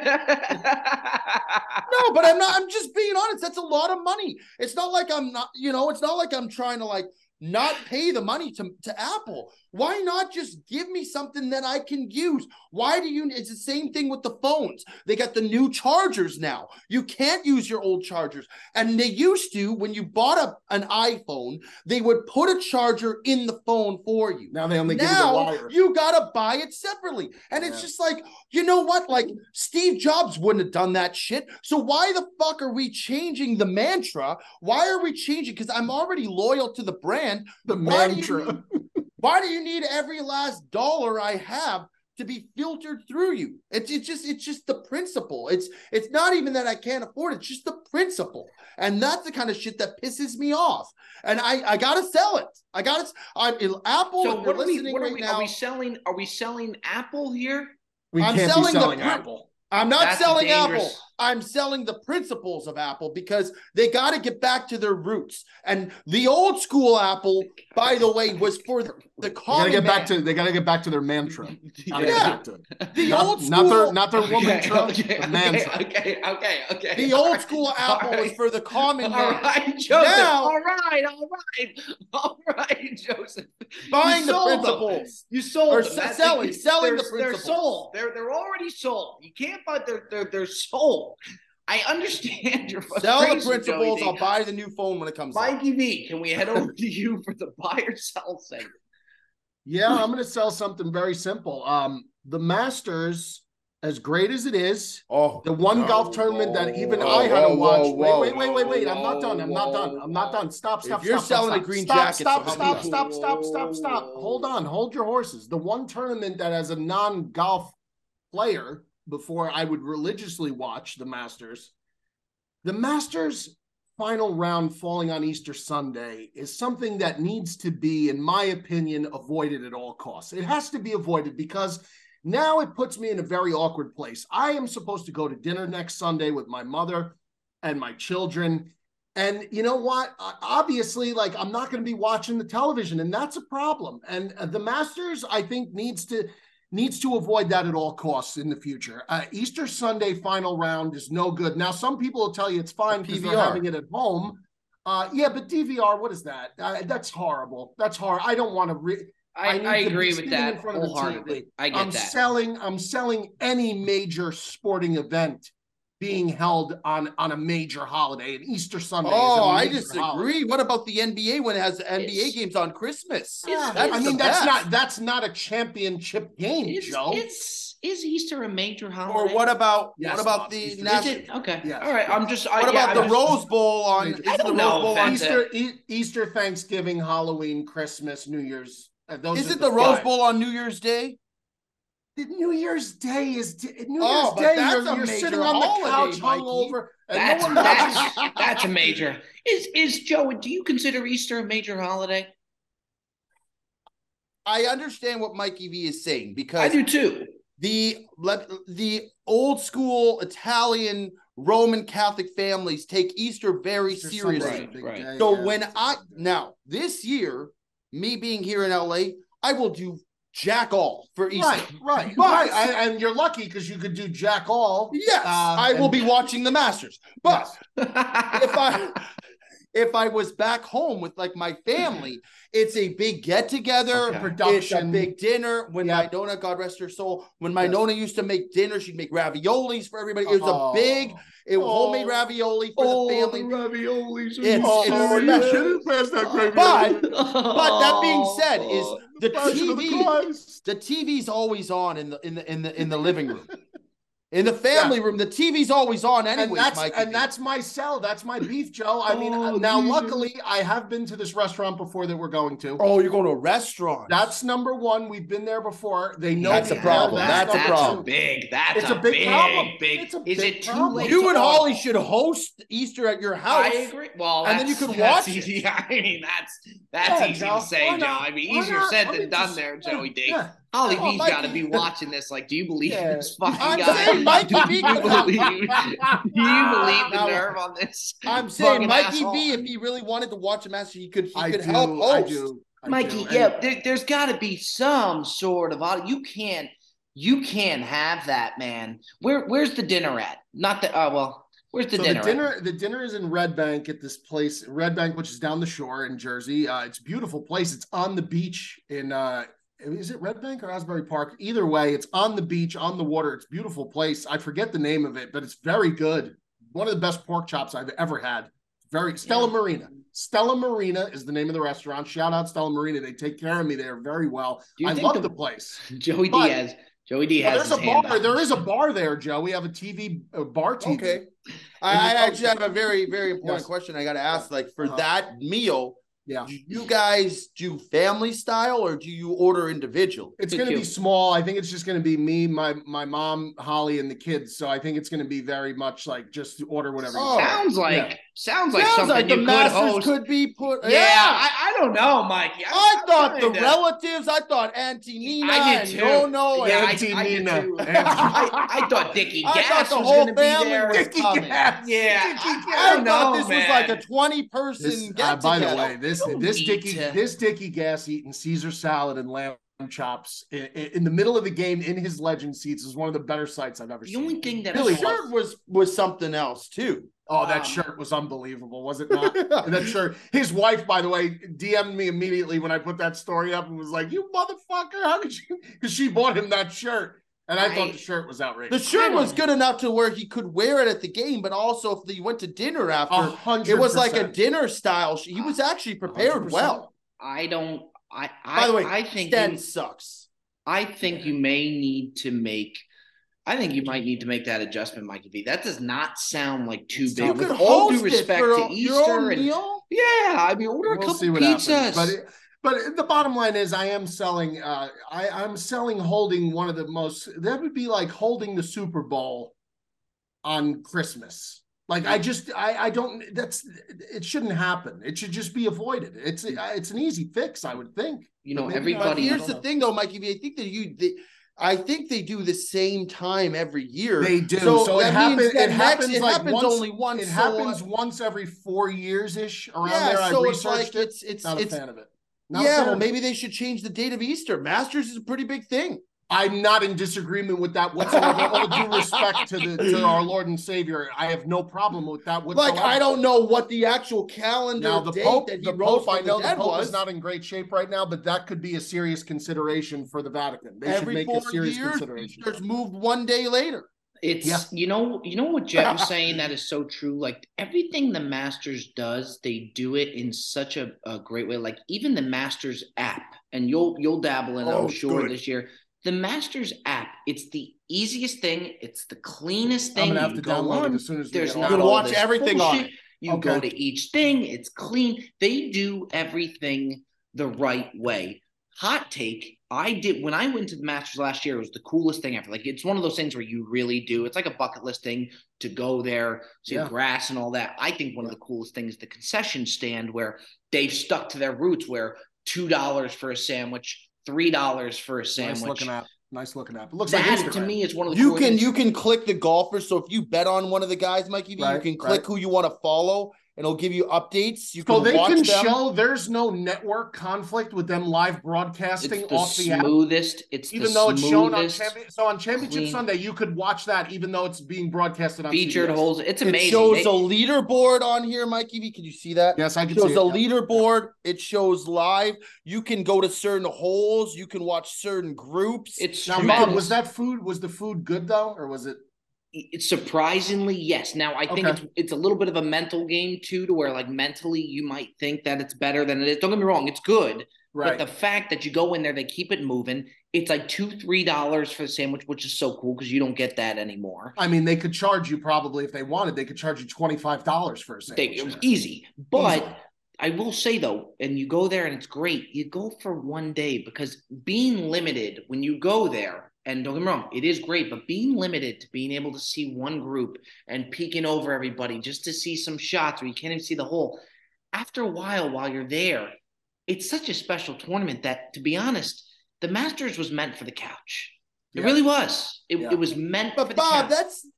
but I'm just being honest. That's a lot of money. It's not like I'm not, it's not like I'm trying to like not pay the money to Apple. Why not just give me something that I can use? It's the same thing with the phones. They got the new chargers now. You can't use your old chargers. And they used to, when you bought an iPhone, they would put a charger in the phone for you. Now they only give you the wire. You got to buy it separately. And it's just like, you know what? Like, Steve Jobs wouldn't have done that shit. So why the fuck are we changing the mantra? Why are we changing? Because I'm already loyal to the brand. The mantra. Why do you need every last dollar I have to be filtered through you? It's just the principle. It's not even that I can't afford it. It's just the principle. And that's the kind of shit that pisses me off. And I gotta sell it. Apple. So what are we now? Are we selling Apple here? I'm selling Apple. I'm not selling Apple. I'm selling the principles of Apple, because they got to get back to their roots. And the old school Apple, by the way, was for the common man. They got to get back to their mantra. The old school, not their womantra, the mantra. Okay. The old school Apple was for the common man. All right, Joseph. Now, all right, Joseph. Buying the principles. You sold or them. selling the principles. They're sold. They're already sold. You can't buy. They're sold. I understand your frustration. Sell the principles. I'll buy the new phone when it comes out. Mikey V, can we head over to you for the buy or sell segment? Yeah, I'm going to sell something very simple. The Masters, as great as it is, the one golf tournament that even I had to watch. Wait. I'm not done. Stop. If you're selling a green jacket, stop. Hold your horses. The one tournament that as a non-golf player, before I would religiously watch the Masters final round falling on Easter Sunday is something that needs to be, in my opinion, avoided at all costs. It has to be avoided because now it puts me in a very awkward place. I am supposed to go to dinner next Sunday with my mother and my children, And you know what? Obviously, like, I'm not going to be watching the television, and that's a problem. And the Masters, I think, needs to avoid that at all costs in the future. Easter Sunday final round is no good. Now, some people will tell you it's fine because they're having it at home. Yeah, but DVR, what is that? That's horrible. That's horrible. I don't want to. I agree with that wholeheartedly. I get that. I'm selling any major sporting event being held on a major holiday, and Easter Sunday. Oh, I disagree. Holiday. What about the NBA when it has the NBA games on Christmas? That's not a championship game, Joe. Is Easter a major holiday? Or what about the national? Okay, yes. All right. What about the Rose Bowl on? Easter, Thanksgiving, Halloween, Christmas, New Year's. Is it the Rose Bowl on New Year's Day? New Year's Day is New Year's Day. You're sitting on the couch hungover. That's a major. Is Joe? Do you consider Easter a major holiday? I understand what Mikey V is saying because I do too. The old school Italian Roman Catholic families take Easter very seriously. Right. So this year, me being here in LA, I will do jack all for Easter. Right. And you're lucky because you could do jack all. Yes, I will be watching the Masters. But if I was back home with like my family, it's a big get together, production, it's a big dinner. When my Nona, God rest her soul, when my Nona used to make dinner, she'd make raviolis for everybody. It was homemade ravioli for the family. The raviolis. But that being said, is the TV's always on in the living room. In the family room, the TV's always on anyway. And that's my sell. That's my beef, Joe. I mean, luckily, I have been to this restaurant before that we're going to. Oh, you're going to a restaurant? That's number one. We've been there before. They know that's a problem. That's a problem. It's a big problem. Is it too late? You and Holly should host Easter at your house. I agree. Well, and then you could watch it. I mean, that's easy to say, Joe. I mean, easier said than done there, Joey D. Holly V's got to be watching this. Like, do you believe this fucking guy? Mikey V. Do you believe the nerve on this? I'm saying Mikey V. If he really wanted to watch a match, he could help host. I do. Mikey, there's got to be some sort of audio. You can't have that, man. Where's the dinner at? Not the Where's the dinner? The dinner is in Red Bank at this place, Red Bank, which is down the shore in Jersey. It's a beautiful place. It's on the beach in. Is it Red Bank or Asbury Park? Either way, it's on the beach, on the water. It's a beautiful place. I forget the name of it, but it's very good. One of the best pork chops I've ever had. Stella Marina. Stella Marina is the name of the restaurant. Shout out Stella Marina. They take care of me there very well. I love the place. Joey D has there's a bar. There is a bar there, Joe. We have a bar TV. Okay. I actually have a very, very important question I got to ask. Like, for that meal, do you guys do family style or do you order individual? It's going to be small. I think it's just going to be me, my mom, Holly, and the kids. So I think it's going to be very much like just order whatever you want. Sounds like something the you Masters could host. Could be put. I don't know, Mikey. I thought the relatives. I thought Auntie Nina. I did too. Auntie Nina. I thought Dickie Gas was going to be there. Dickie Gas. Yeah. I thought this was like a 20-person get-together. By the way, this Dickie Gas eating Caesar salad and lamb chops in the middle of the game in his legend seats is one of the better sights I've ever seen. The only thing that the shirt was something else too. Oh, that shirt was unbelievable, was it not? That shirt. His wife, by the way, DM'd me immediately when I put that story up and was like, "You motherfucker, how could you?" Because she bought him that shirt. And I thought the shirt was outrageous. The shirt was good enough to where he could wear it at the game, but also if he went to dinner after, 100%. It was like a dinner style. He was actually prepared 100%. well. By the way, I think Sten sucks. I think you may need to make. I think you might need to make that adjustment, Mikey V. That does not sound like too big. With all due respect to Easter, order a couple pizzas. But the bottom line is, I am selling. I'm selling holding one of the most. That would be like holding the Super Bowl on Christmas. Like I don't. It shouldn't happen. It should just be avoided. It's an easy fix, I would think. Everybody. Here's the thing, though, Mikey V. I think that I think they do the same time every year. They do. So it happens. It happens only once. It happens once every 4 years ish around there. I so researched it's not a fan of it. Maybe they should change the date of Easter. Masters is a pretty big thing. I'm not in disagreement with that whatsoever. All due respect to our Lord and Savior, I have no problem with that whatsoever. Like, I don't know what the actual calendar now, date Pope, that he the rose Pope, I know the Pope was. is not in great shape right now, but that could be a serious consideration for the Vatican. They should make a serious consideration. Easter's moved one day later. It's you know what Jeff was saying, that is so true. Like, everything the Masters does, they do it in such a great way. Like, even the Masters app, and you'll dabble in it, I'm sure, this year. The Masters app, it's the easiest thing. It's the cleanest thing. I'm gonna have to download it as soon as there's we not you can all watch this everything bullshit. on it. You go to each thing. It's clean. They do everything the right way. Hot take. When I went to the Masters last year, it was the coolest thing ever. Like, it's one of those things where you really do. It's like a bucket list thing to go there, see grass and all that. I think one of the coolest things is the concession stand, where they've stuck to their roots, where $2 for a sandwich, $3 for a sandwich. Nice looking app. It looks that, like Instagram. to me, is one of the you can click the golfers. So if you bet on one of the guys, Mikey V, you can click who you want to follow, and it'll give you updates. You can watch them. Show there's no network conflict with them live broadcasting off the app. It's even though it's shown on Championship Sunday, you could watch that even though it's being broadcasted on featured CBS. holes. It's amazing. It shows a leaderboard on here, Mikey V. Can you see that? Yes, I can see it. It shows a leaderboard. It shows live. You can go to certain holes. You can watch certain groups. It's now, Bob, was the food good though, or was it? It's surprisingly, yes. Now, I think it's a little bit of a mental game too, to where, like, mentally you might think that it's better than it is. Don't get me wrong, it's good. Right. But the fact that you go in there, they keep it moving. It's like $2-3 for the sandwich, which is so cool because you don't get that anymore. I mean, they could charge you probably, if they wanted, they could charge you $25 for a sandwich. Easy. But I will say, though, and you go there and it's great, you go for one day, because being limited when you go there, and don't get me wrong, it is great, but being limited to being able to see one group and peeking over everybody just to see some shots where you can't even see the hole, after a while you're there, it's such a special tournament that, to be honest, the Masters was meant for the couch. It really was. It was meant for the couch.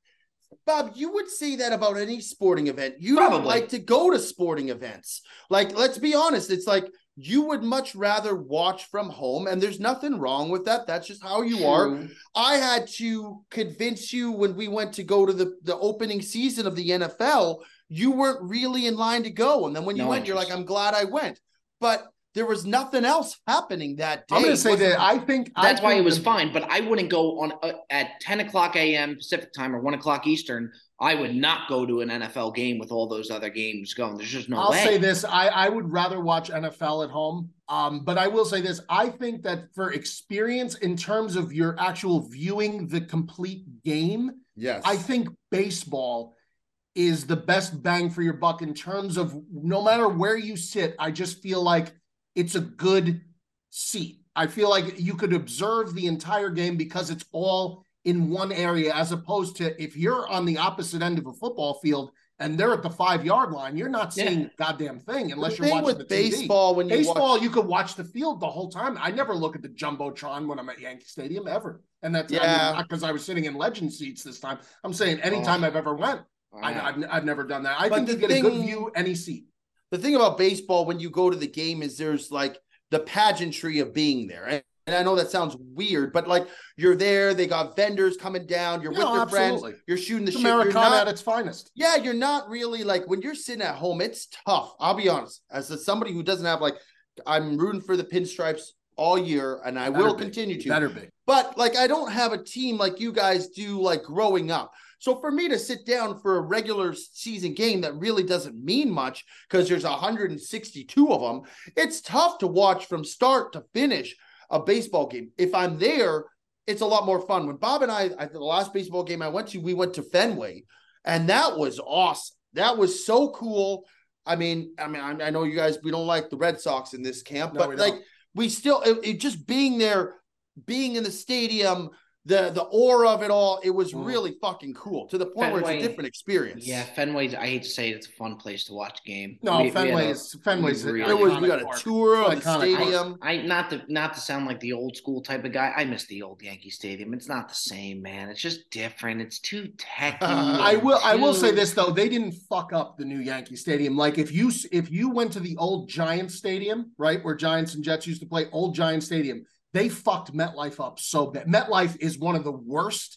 Bob, you would say that about any sporting event. You don't like to go to sporting events. Like, let's be honest, it's like you would much rather watch from home, and there's nothing wrong with that. That's just how you are. I had to convince you when we went to go to the opening season of the NFL, you weren't really in line to go. And then when you went, you're like, I'm glad I went. But there was nothing else happening that day. I'm going to say that I think that's why it was fine, but I wouldn't go on at 10 o'clock a.m. Pacific time or 1 o'clock Eastern. I would not go to an NFL game with all those other games going. There's just no way. I'll say this. I would rather watch NFL at home. But I will say this. I think that for experience in terms of your actual viewing the complete game, yes, I think baseball is the best bang for your buck in terms of no matter where you sit. I just feel like it's a good seat. I feel like you could observe the entire game because it's all in one area, as opposed to if you're on the opposite end of a football field and they're at the 5-yard line, you're not seeing a goddamn thing unless you're watching the baseball. TV. You could watch the field the whole time. I never look at the Jumbotron when I'm at Yankee Stadium ever. And that's because I was sitting in legend seats this time. I'm saying anytime I've ever went, I've never done that. I think you get a good view any seat. The thing about baseball, when you go to the game, is there's like the pageantry of being there. And I know that sounds weird, but like you're there, they got vendors coming down, you're with your friends, you're shooting the shit. Americana at its finest. Yeah, you're not really like, when you're sitting at home, it's tough. I'll be honest. As somebody who doesn't have, like, I'm rooting for the Pinstripes all year, and I will continue to. Better be. But like, I don't have a team like you guys do, like growing up. So for me to sit down for a regular season game that really doesn't mean much because there's 162 of them, it's tough to watch from start to finish a baseball game. If I'm there, it's a lot more fun. When Bob and I the last baseball game I went to, we went to Fenway, and that was awesome. That was so cool. I mean, I know you guys, we don't like the Red Sox in this camp, but like we still, it just being there, being in the stadium, the aura of it all. It was really fucking cool to the point where it's a different experience. Yeah, Fenway's, I hate to say it, it's a fun place to watch a game. No, Fenway's we got a tour of the stadium. Not to sound like the old school type of guy. I miss the old Yankee Stadium. It's not the same, man. It's just different. It's too techy. I will say this though, they didn't fuck up the new Yankee Stadium. Like if you went to the old Giants Stadium, right, where Giants and Jets used to play, old Giants Stadium, they fucked MetLife up so bad. MetLife is one of the worst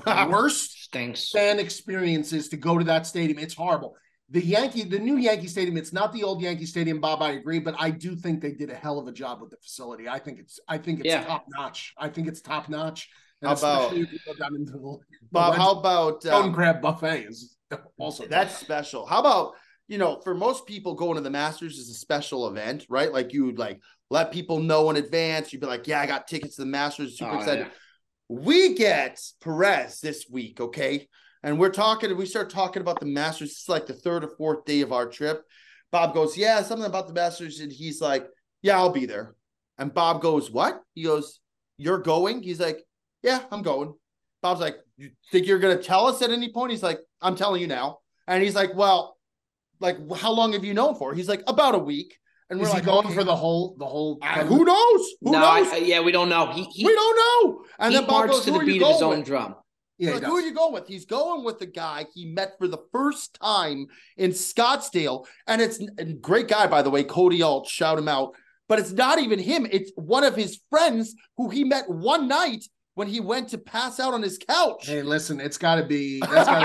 Stinks. fan experiences to go to that stadium. It's horrible. The new Yankee Stadium, it's not the old Yankee Stadium, Bob, I agree, but I do think they did a hell of a job with the facility. I think it's top notch. I think it's top notch. How about Bob? How about Stone Crab Buffet is also that's special. How about, for most people, going to the Masters is a special event, right? Like you would let people know in advance. You'd be like, yeah, I got tickets to the Masters. Super excited. Yeah. We get Perez this week, okay? And we start talking about the Masters. It's like the third or fourth day of our trip. Bob goes, yeah, something about the Masters. And he's like, yeah, I'll be there. And Bob goes, what? He goes, you're going? He's like, yeah, I'm going. Bob's like, you think you're going to tell us at any point? He's like, I'm telling you now. And he's like, well, how long have you known for? He's like, about a week. And we're going for the whole. Who knows? Who knows? We don't know. We don't know. And then Bob goes, to the beat of his own drum. Yeah, who are you going with? He's going with the guy he met for the first time in Scottsdale. And it's a great guy, by the way, Cody Alt, shout him out. But it's not even him. It's one of his friends who he met one night when he went to pass out on his couch. Hey, listen, that's gotta be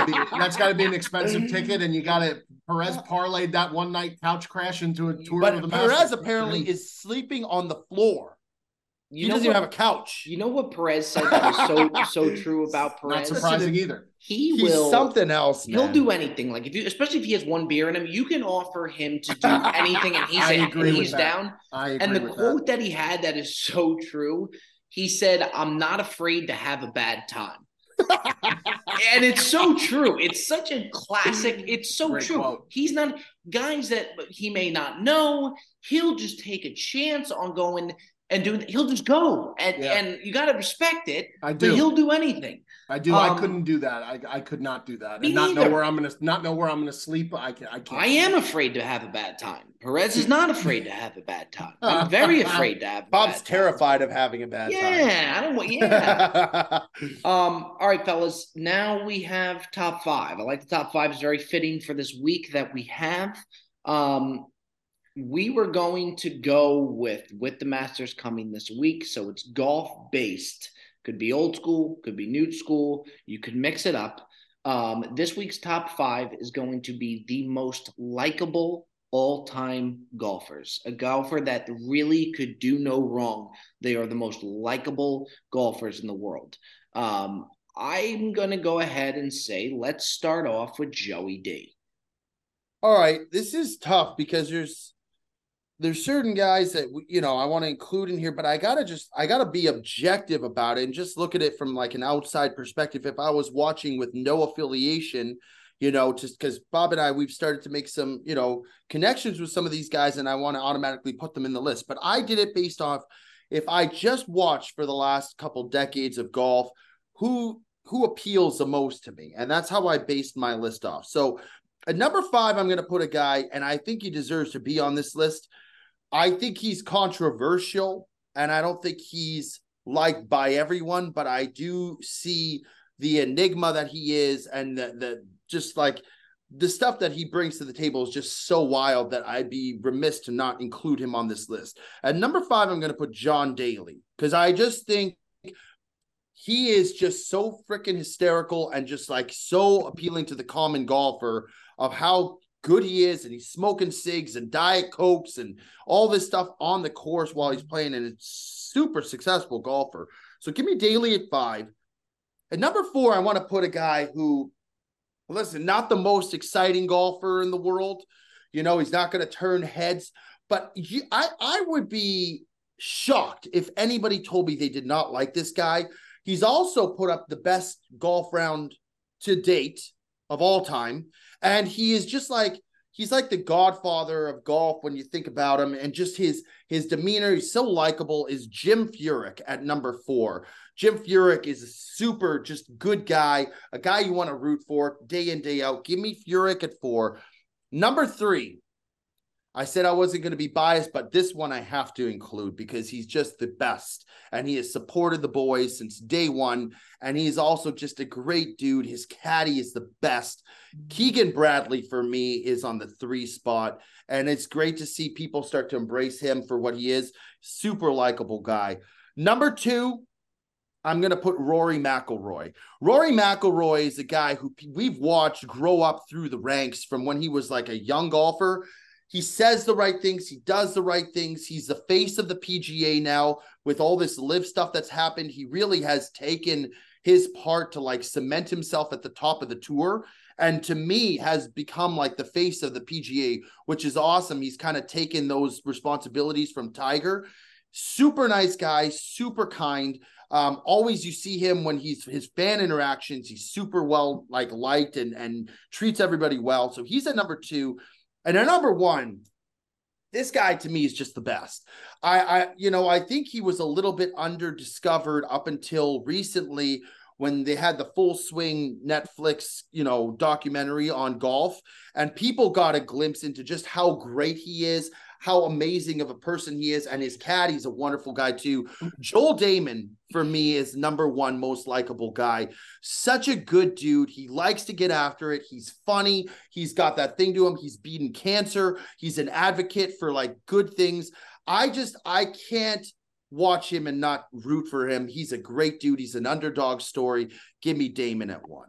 an expensive ticket, and you gotta Perez parlayed that one night couch crash into a tour of the Masters. Perez apparently is sleeping on the floor. He doesn't even have a couch. You know what Perez said that was so true about Perez? Not surprising either. He's something else, man. He'll do anything. Like especially if he has one beer in him, you can offer him to do anything, and he's down. And the quote that he had that is so true. He said, I'm not afraid to have a bad time. And it's so true. It's such a classic. It's so true. Quote. He's not guys that he may not know. He'll just take a chance on going and doing. He'll just go, and you got to respect it. I do. But he'll do anything. I do. I couldn't do that. I could not do that, and not know where I'm gonna sleep. I can't. I am afraid to have a bad time. Perez is not afraid to have a bad time. I'm very afraid to have. Bob's terrified of having a bad time. Yeah, I don't want. Yeah. All right, fellas. Now we have top five. I like the top five. It's very fitting for this week that we have. We were going to go with the Masters coming this week, so it's golf based. Could be old school, could be new school. You could mix it up. This week's top five is going to be the most likable all-time golfers. A golfer that really could do no wrong. They are the most likable golfers in the world. I'm going to go ahead and say, let's start off with Joey D. All right, this is tough because there's certain guys that, I want to include in here, but I gotta be objective about it and just look at it from like an outside perspective. If I was watching with no affiliation, just because Bob and I, we've started to make some, connections with some of these guys, and I want to automatically put them in the list. But I did it based off, if I just watched for the last couple decades of golf, who appeals the most to me. And that's how I based my list off. So at number 5, I'm going to put a guy, and I think he deserves to be on this list. I think he's controversial, and I don't think he's liked by everyone, but I do see the enigma that he is, and the just like the stuff that he brings to the table is just so wild that I'd be remiss to not include him on this list. At number 5, I'm going to put John Daly, because I just think he is just so freaking hysterical and just like so appealing to the common golfer of how good he is, and he's smoking cigs and Diet Cokes and all this stuff on the course while he's playing, and it's super successful golfer. So give me Daly at 5. At number 4, I want to put a guy who, listen, not the most exciting golfer in the world. He's not going to turn heads, but I would be shocked if anybody told me they did not like this guy. He's also put up the best golf round to date of all time. And he is just like, he's like the godfather of golf when you think about him, and just his demeanor. He's so likable. Is Jim Furyk at number 4. Jim Furyk is a super just good guy, a guy you want to root for day in, day out. Give me Furyk at 4. Number 3, I said I wasn't going to be biased, but this one I have to include because he's just the best. And he has supported the boys since day one. And he's also just a great dude. His caddy is the best. Keegan Bradley, for me, is on the 3 spot. And it's great to see people start to embrace him for what he is. Super likable guy. Number 2, I'm going to put Rory McIlroy. Rory McIlroy is a guy who we've watched grow up through the ranks from when he was like a young golfer. He says the right things. He does the right things. He's the face of the PGA now with all this live stuff that's happened. He really has taken his part to like cement himself at the top of the tour. And to me has become like the face of the PGA, which is awesome. He's kind of taken those responsibilities from Tiger. Super nice guy, super kind. Always you see him when he's his fan interactions. He's super well liked and treats everybody well. So he's at number 2. And at number 1, this guy to me is just the best. I think he was a little bit under-discovered up until recently when they had the Full Swing Netflix, documentary on golf, and people got a glimpse into just how great he is, how amazing of a person he is, and his caddy's a wonderful guy too. Joel Damon, for me, is number 1 most likable guy. Such a good dude. He likes to get after it. He's funny. He's got that thing to him. He's beaten cancer. He's an advocate for good things. I can't watch him and not root for him. He's a great dude. He's an underdog story. Give me Damon at 1.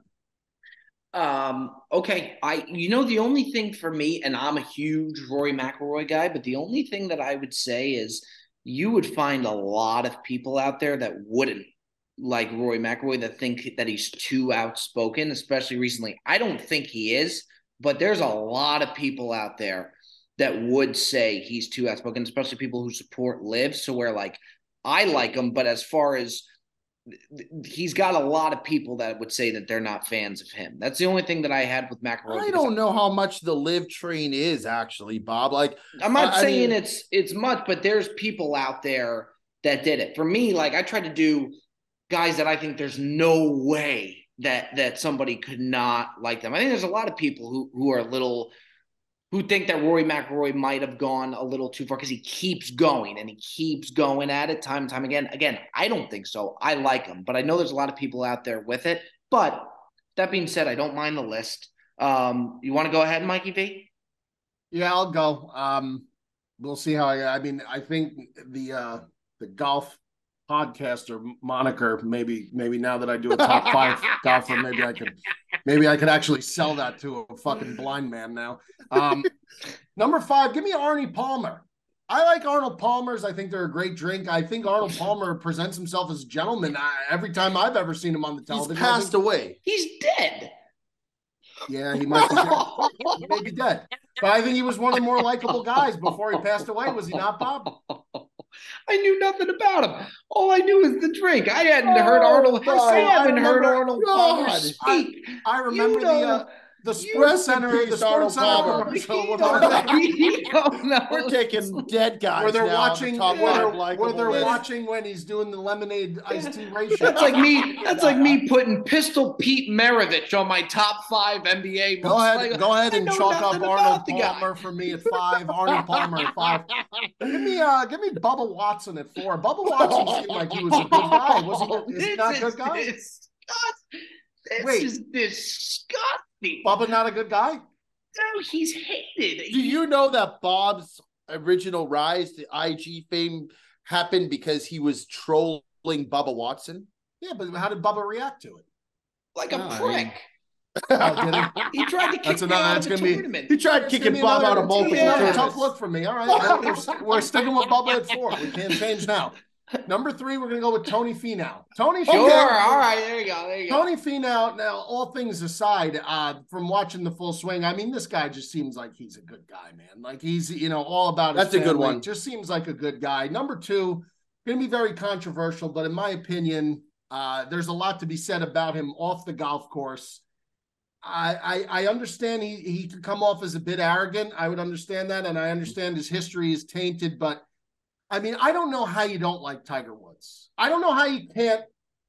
Okay. The only thing for me, and I'm a huge Rory McIlroy guy, but the only thing that I would say is you would find a lot of people out there that wouldn't like Rory McIlroy, that think that he's too outspoken, especially recently. I don't think he is, but there's a lot of people out there that would say he's too outspoken, especially people who support Liv. So where I like him, but as far as he's got a lot of people that would say that they're not fans of him. That's the only thing that I had with McIlroy. I don't know how much the Liv train is actually, Bob. I'm not saying it's much, but there's people out there that did it. For me, I tried to do guys that I think there's no way that somebody could not like them. I think there's a lot of people who are who think that Rory McIlroy might have gone a little too far because he keeps going and he keeps going at it time and time again. Again, I don't think so. I like him, but I know there's a lot of people out there with it. But that being said, I don't mind the list. You want to go ahead, Mikey V? Yeah, I'll go. We'll see how I think the golf podcaster moniker, maybe now that I do a top 5 golfer, maybe I could actually sell that to a fucking blind man now. Number 5, give me Arnie Palmer. I like Arnold Palmer's. I think they're a great drink. I think Arnold Palmer presents himself as a gentleman every time I've ever seen him on the television. He's passed away. He's dead. Yeah, he might be dead. He may be dead. But I think he was one of the more likable guys before he passed away. Was he not, Bob? I knew nothing about him. All I knew is the drink. I hadn't heard Arnold. I haven't heard Arnold Palmer speak. I remember the Sports Center. The Sports Center. We're taking dead guys. Where they're now watching. Where they're watching when he's doing the lemonade iced tea ratio. That's like me putting Pistol Pete Maravich on my top 5 NBA. Go ahead and chalk up Arnold Palmer for me at 5. Arnold Palmer at 5. Give me Bubba Watson at 4. Bubba Watson seemed like he was a good guy. Is he not a good guy? This is disgusting. Bubba not a good guy? No, he's hated. Do you know that Bob's original rise to IG fame happened because he was trolling Bubba Watson? Yeah, but how did Bubba react to it? Like a prick. He tried to kick me out of the tournament. He tried kicking Bob out of multiple tournaments. Tough look for me. All right, we're sticking with Bubba at 4. We can't change now. Number 3, we're going to go with Tony Finau. All right, there you go. Tony Finau, now, all things aside, from watching the Full Swing, this guy just seems like he's a good guy, man. He's, all about his family. That's a good one. Just seems like a good guy. Number 2, going to be very controversial, but in my opinion, there's a lot to be said about him off the golf course. I understand he could come off as a bit arrogant. I would understand that, and I understand his history is tainted, but I don't know how you don't like Tiger Woods. I don't know how you can't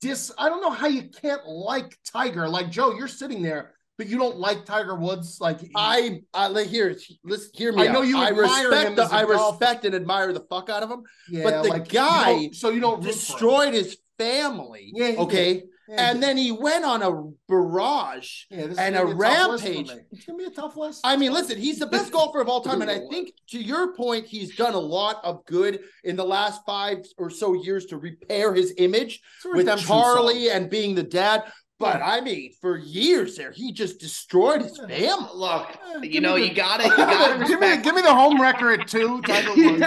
I don't know how you can't like Tiger. Like, Joe, you're sitting there, but you don't like Tiger Woods. Like, I let's hear me. I know you admire him as a I golfer. respect and admire the fuck out of him. Yeah, but the like, guy you don't destroyed his family. Yeah, he okay. did. Yeah, and then he went on a barrage and a rampage. It's gonna be a tough list. I mean, listen, he's the best golfer of all time, and I think, to your point, he's done a lot of good in the last 5 or so years to repair his image with Charlie and being the dad. But I mean, for years there, he just destroyed his family. Look, you gotta respect. Give me the home record at 2, Tiger Woods.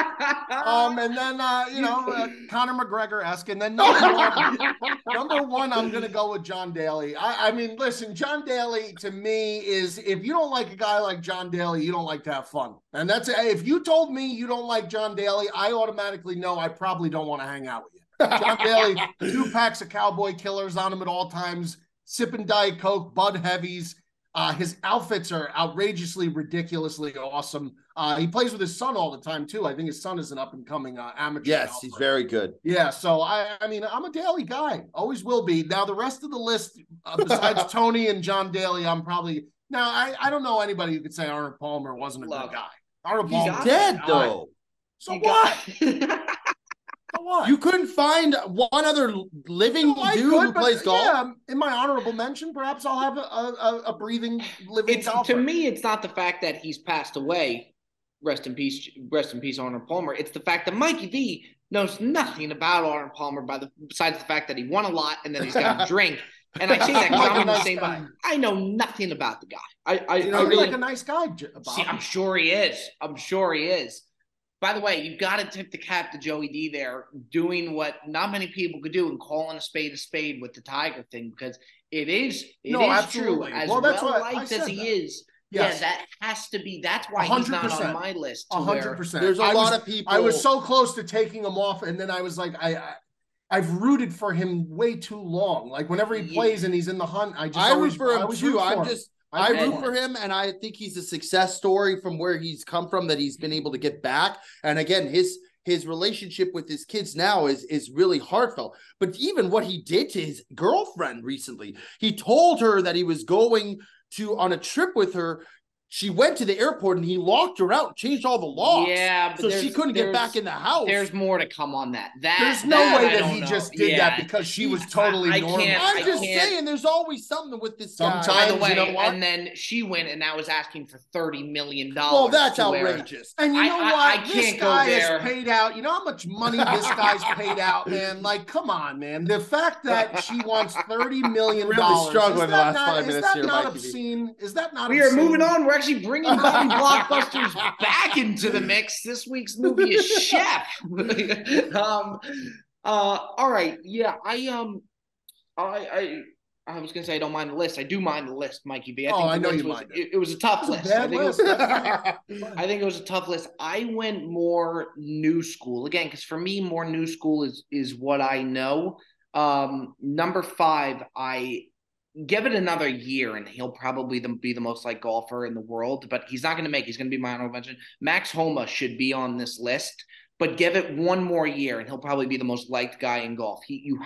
And then Conor McGregor-esque, and then number one, I'm gonna go with John Daly. I mean, listen, John Daly to me is, if you don't like a guy like John Daly, you don't like to have fun. And that's if you told me you don't like John Daly, I automatically know I probably don't want to hang out with you. John Daly, 2 packs of Cowboy Killers on him at all times, sipping Diet Coke, Bud Heavies. His outfits are outrageously, ridiculously awesome. He plays with his son all the time, too. I think his son is an up-and-coming amateur. Yes, golfer. he's very good. Yeah, so, I mean, I'm a Daly guy. Always will be. Now, the rest of the list, besides Tony and John Daly, I'm probably... Now, I don't know anybody who could say Arnold Palmer wasn't a good guy. Arnold Palmer... He's dead, though. So what? What? You couldn't find one other living dude who plays golf? Yeah, in my honorable mention, perhaps I'll have a breathing living golfer. To me, it's not the fact that he's passed away. Rest in peace, Arnold Palmer. It's the fact that Mikey V knows nothing about Arnold Palmer besides the fact that he won a lot and then he's got a drink. And I say that because I'm in the same boat. I know nothing about the guy. I really like a nice guy. See, I'm sure he is. By the way, you've got to tip the cap to Joey D there, doing what not many people could do and calling a spade with the Tiger thing, because it is true. As well-liked as he is, yes. That has to be. That's why 100%. He's not on my list. 100%. There's a lot of people. I was so close to taking him off, and then I was like, I've rooted for him way too long. Like, whenever he plays and he's in the hunt, I root for him too. I root for him, and I think he's a success story from where he's come from, that he's been able to get back. And again, his relationship with his kids now is really heartfelt. But even what he did to his girlfriend recently, he told her that he was going on a trip with her. She went to the airport and he locked her out, changed all the locks. Yeah, so she couldn't get back in the house. There's more to come on that. There's no way that he just did that because she was totally normal. I'm just saying, there's always something with this guy. By the way, you know what? And then she went and now is asking for $30 million. Well, that's outrageous. And you know what? This guy has paid out. You know how much money this guy's paid out, man? Like, come on, man. The fact that she wants $30 million. Really struggling the last 5 minutes here, Is that not Mikey. obscene? Is that not obscene? We are moving on. We're actually bringing Bobby Blockbusters back into the mix. This week's movie is Chef. All right. Yeah, I was gonna say I don't mind the list. I do mind the list, Mikey B. I know you mind it. It was a tough list. I think it was a tough list. I went more new school again because for me, more new school is what I know. Number 5, I give it another year and he'll probably be the most liked golfer in the world, but he's not going to make. He's going to be my honorable mention. Max Homa should be on this list, but give it one more year and he'll probably be the most liked guy in golf.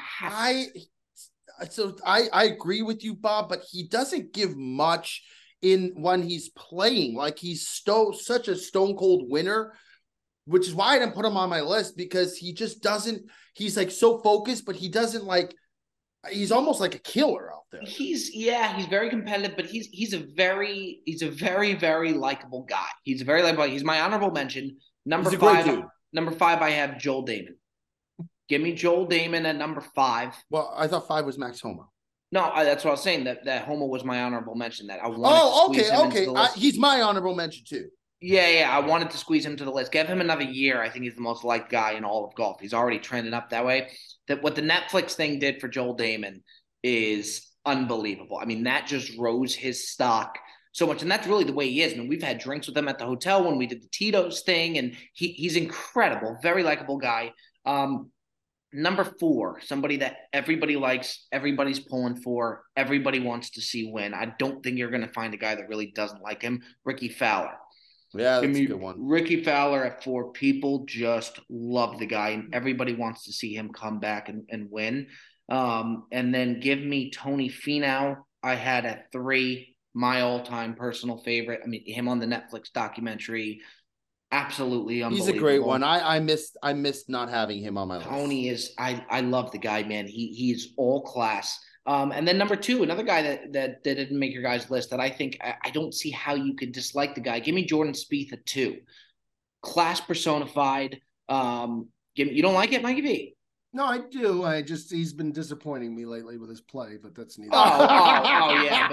I agree with you, Bob, but he doesn't give much when he's playing. Like, he's such a stone cold winner, which is why I didn't put him on my list, because he just doesn't. He's like so focused, but he doesn't like. He's almost like a killer out there. He's very competitive, but he's a very, very likable guy. He's a very likable. He's my honorable mention. Number 5. Number 5, I have Joel Damon. Give me Joel Damon at number 5. Well, I thought 5 was Max Homa. No, that's what I was saying. That Homa was my honorable mention. That I wanted to squeeze him into the list. He's my honorable mention too. Yeah. I wanted to squeeze him to the list. Give him another year. I think he's the most liked guy in all of golf. He's already trending up that way. That what the Netflix thing did for Joel Damon is unbelievable. I mean, that just rose his stock so much. And that's really the way he is. I mean, we've had drinks with him at the hotel when we did the Tito's thing, and he's incredible, very likable guy. Number 4, somebody that everybody likes, everybody's pulling for, everybody wants to see win. I don't think you're going to find a guy that really doesn't like him. Rickie Fowler. Yeah, that's a good one. Rickie Fowler at 4. People just love the guy, and everybody wants to see him come back and win. And then give me Tony Finau. I had at 3, my all-time personal favorite. I mean, him on the Netflix documentary, absolutely unbelievable. He's a great one. I missed not having him on my list. Tony is, I love the guy, man. He's all class. And then number 2, another guy that didn't make your guys' list that I think I don't see how you could dislike the guy. Give me Jordan Spieth at 2. Class personified. You don't like it, Mikey V? No, I do. He's been disappointing me lately with his play, but that's neither. Yeah, but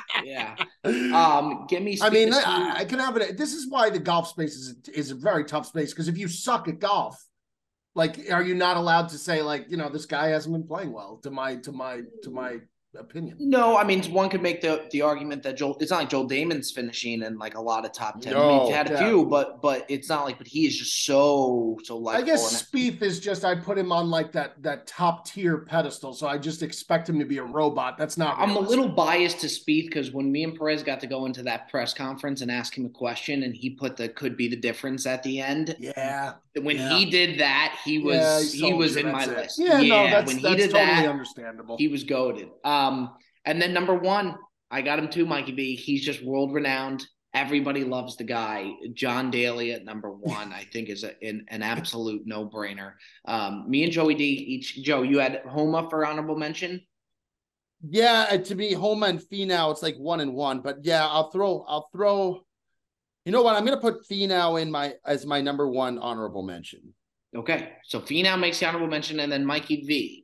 that's Give me. I mean, I can have it. This is why the golf space is a very tough space, because if you suck at golf, like, are you not allowed to say, like, this guy hasn't been playing well? To my opinion. No, I mean, one could make the argument that it's not like Joel Damon's finishing in like a lot of top 10. No, I mean, he's had a few, but it's not like. But he is just so likable. I guess Spieth is just, I put him on like that top tier pedestal, so I just expect him to be a robot. That's not. I'm a little biased to Spieth because when me and Perez got to go into that press conference and ask him a question, and he put the could be the difference at the end. Yeah. When he did that, he was in my list. Yeah, no, that's did totally understandable. He was goated. And then number 1, I got him too, Mikey B. He's just world renowned. Everybody loves the guy. John Daly at number 1, I think, is an absolute no brainer. Me and Joey D Joe, you had Homa for honorable mention. Yeah, to me, Homa and Finau, it's like 1 and 1. But yeah, I'll throw. You know what? I'm going to put Finau as my number 1 honorable mention. Okay, so Finau makes the honorable mention, and then Mikey V.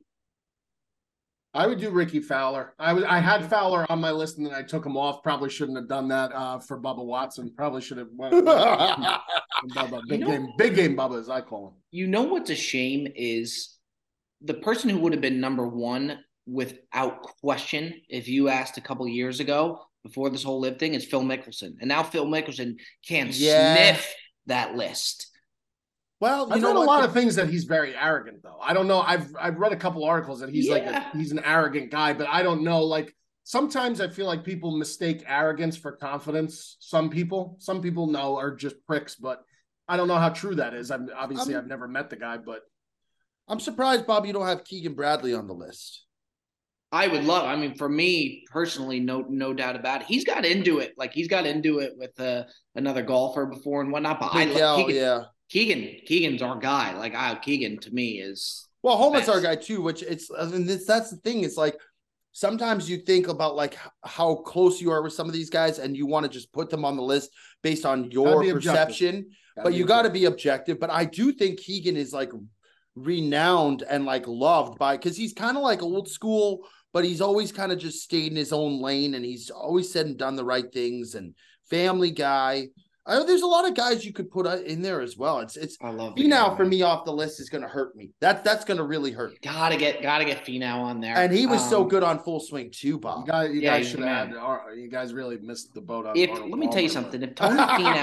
I would do Ricky Fowler. I had Fowler on my list, and then I took him off. Probably shouldn't have done that for Bubba Watson. Probably should have went Bubba. Big game Bubba, as I call him. You know what's a shame is the person who would have been number 1 without question, if you asked a couple years ago before this whole live thing, is Phil Mickelson. And now Phil Mickelson can sniff that list. Well, I've read a lot of things that he's very arrogant, though. I don't know. I've read a couple articles that he's he's an arrogant guy, but I don't know. Like, sometimes I feel like people mistake arrogance for confidence. Some people know are just pricks, but I don't know how true that is. I've never met the guy, but I'm surprised, Bob, you don't have Keegan Bradley on the list. I would love. I mean, for me personally, no doubt about it. He's got into it. Like, he's got into it with another golfer before and whatnot. But I love Keegan. Keegan's our guy. Like, Keegan to me is Homa's our guy too. Which that's the thing. It's like sometimes you think about like how close you are with some of these guys, and you want to just put them on the list based on your perception. But you got to be objective. But I do think Keegan is like renowned and like loved because he's kind of like old school, but he's always kind of just stayed in his own lane, and he's always said and done the right things, and family guy. I know there's a lot of guys you could put in there as well. I love Finau for me off the list is going to hurt me. That's going to really hurt. Gotta get Finau on there. And he was so good on Full Swing too, Bob. You guys should have. You guys really missed the boat on. Let me tell you something. If Tony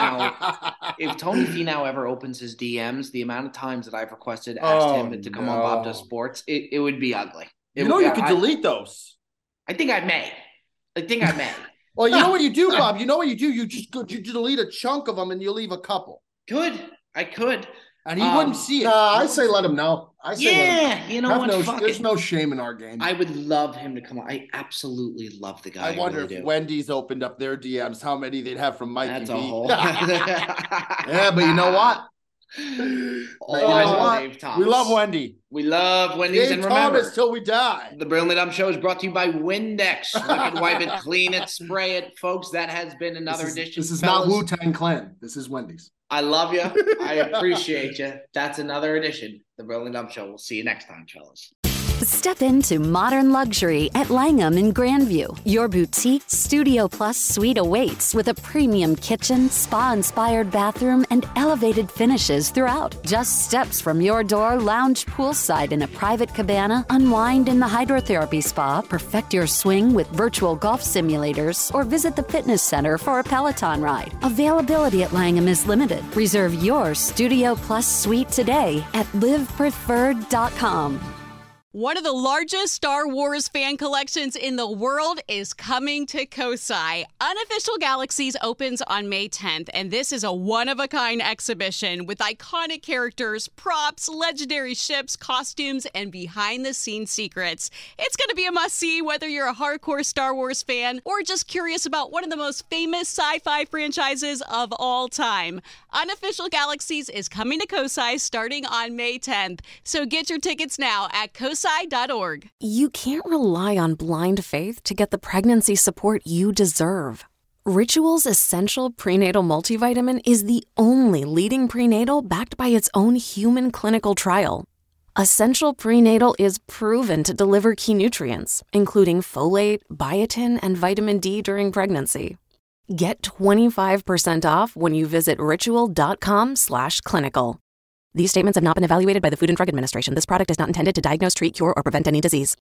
Finau ever opens his DMs, the amount of times that I've asked him to come on Bob Does Sports, it would be ugly. You could delete those. I think I may. Well, you know what you do, Bob? You know what you do? You just you delete a chunk of them and you leave a couple. I could. And he wouldn't see it. I say let him know. You know what? There's no shame in our game. I would love him to come on. I absolutely love the guy. I wonder if Wendy's opened up their DMs, how many they'd have from Mike. That's a whole. Yeah, but you know what? We love Wendy. We love Wendy's. And remember, Thomas till we die. The Brilliantly Dumb Show is brought to you by Windex. Liquid, wipe it, clean it, spray it, folks. That has been another edition. This is not Wu-Tang Clan. This is Wendy's. I love you. I appreciate you. That's another edition. The Brilliantly Dumb Show. We'll see you next time, fellas. Step into modern luxury at Langham in Grandview. Your boutique Studio Plus suite awaits with a premium kitchen, spa-inspired bathroom, and elevated finishes throughout. Just steps from your door, lounge poolside in a private cabana, unwind in the hydrotherapy spa, perfect your swing with virtual golf simulators, or visit the fitness center for a Peloton ride. Availability at Langham is limited. Reserve your Studio Plus suite today at livepreferred.com. One of the largest Star Wars fan collections in the world is coming to Kosai. Unofficial Galaxies opens on May 10th, and this is a one-of-a-kind exhibition with iconic characters, props, legendary ships, costumes, and behind-the-scenes secrets. It's going to be a must-see whether you're a hardcore Star Wars fan or just curious about one of the most famous sci-fi franchises of all time. Unofficial Galaxies is coming to Kosai starting on May 10th, so get your tickets now at kosai.org. You can't rely on blind faith to get the pregnancy support you deserve. Ritual's Essential Prenatal Multivitamin is the only leading prenatal backed by its own human clinical trial. Essential Prenatal is proven to deliver key nutrients, including folate, biotin, and vitamin D during pregnancy. Get 25% off when you visit ritual.com/clinical. These statements have not been evaluated by the Food and Drug Administration. This product is not intended to diagnose, treat, cure, or prevent any disease.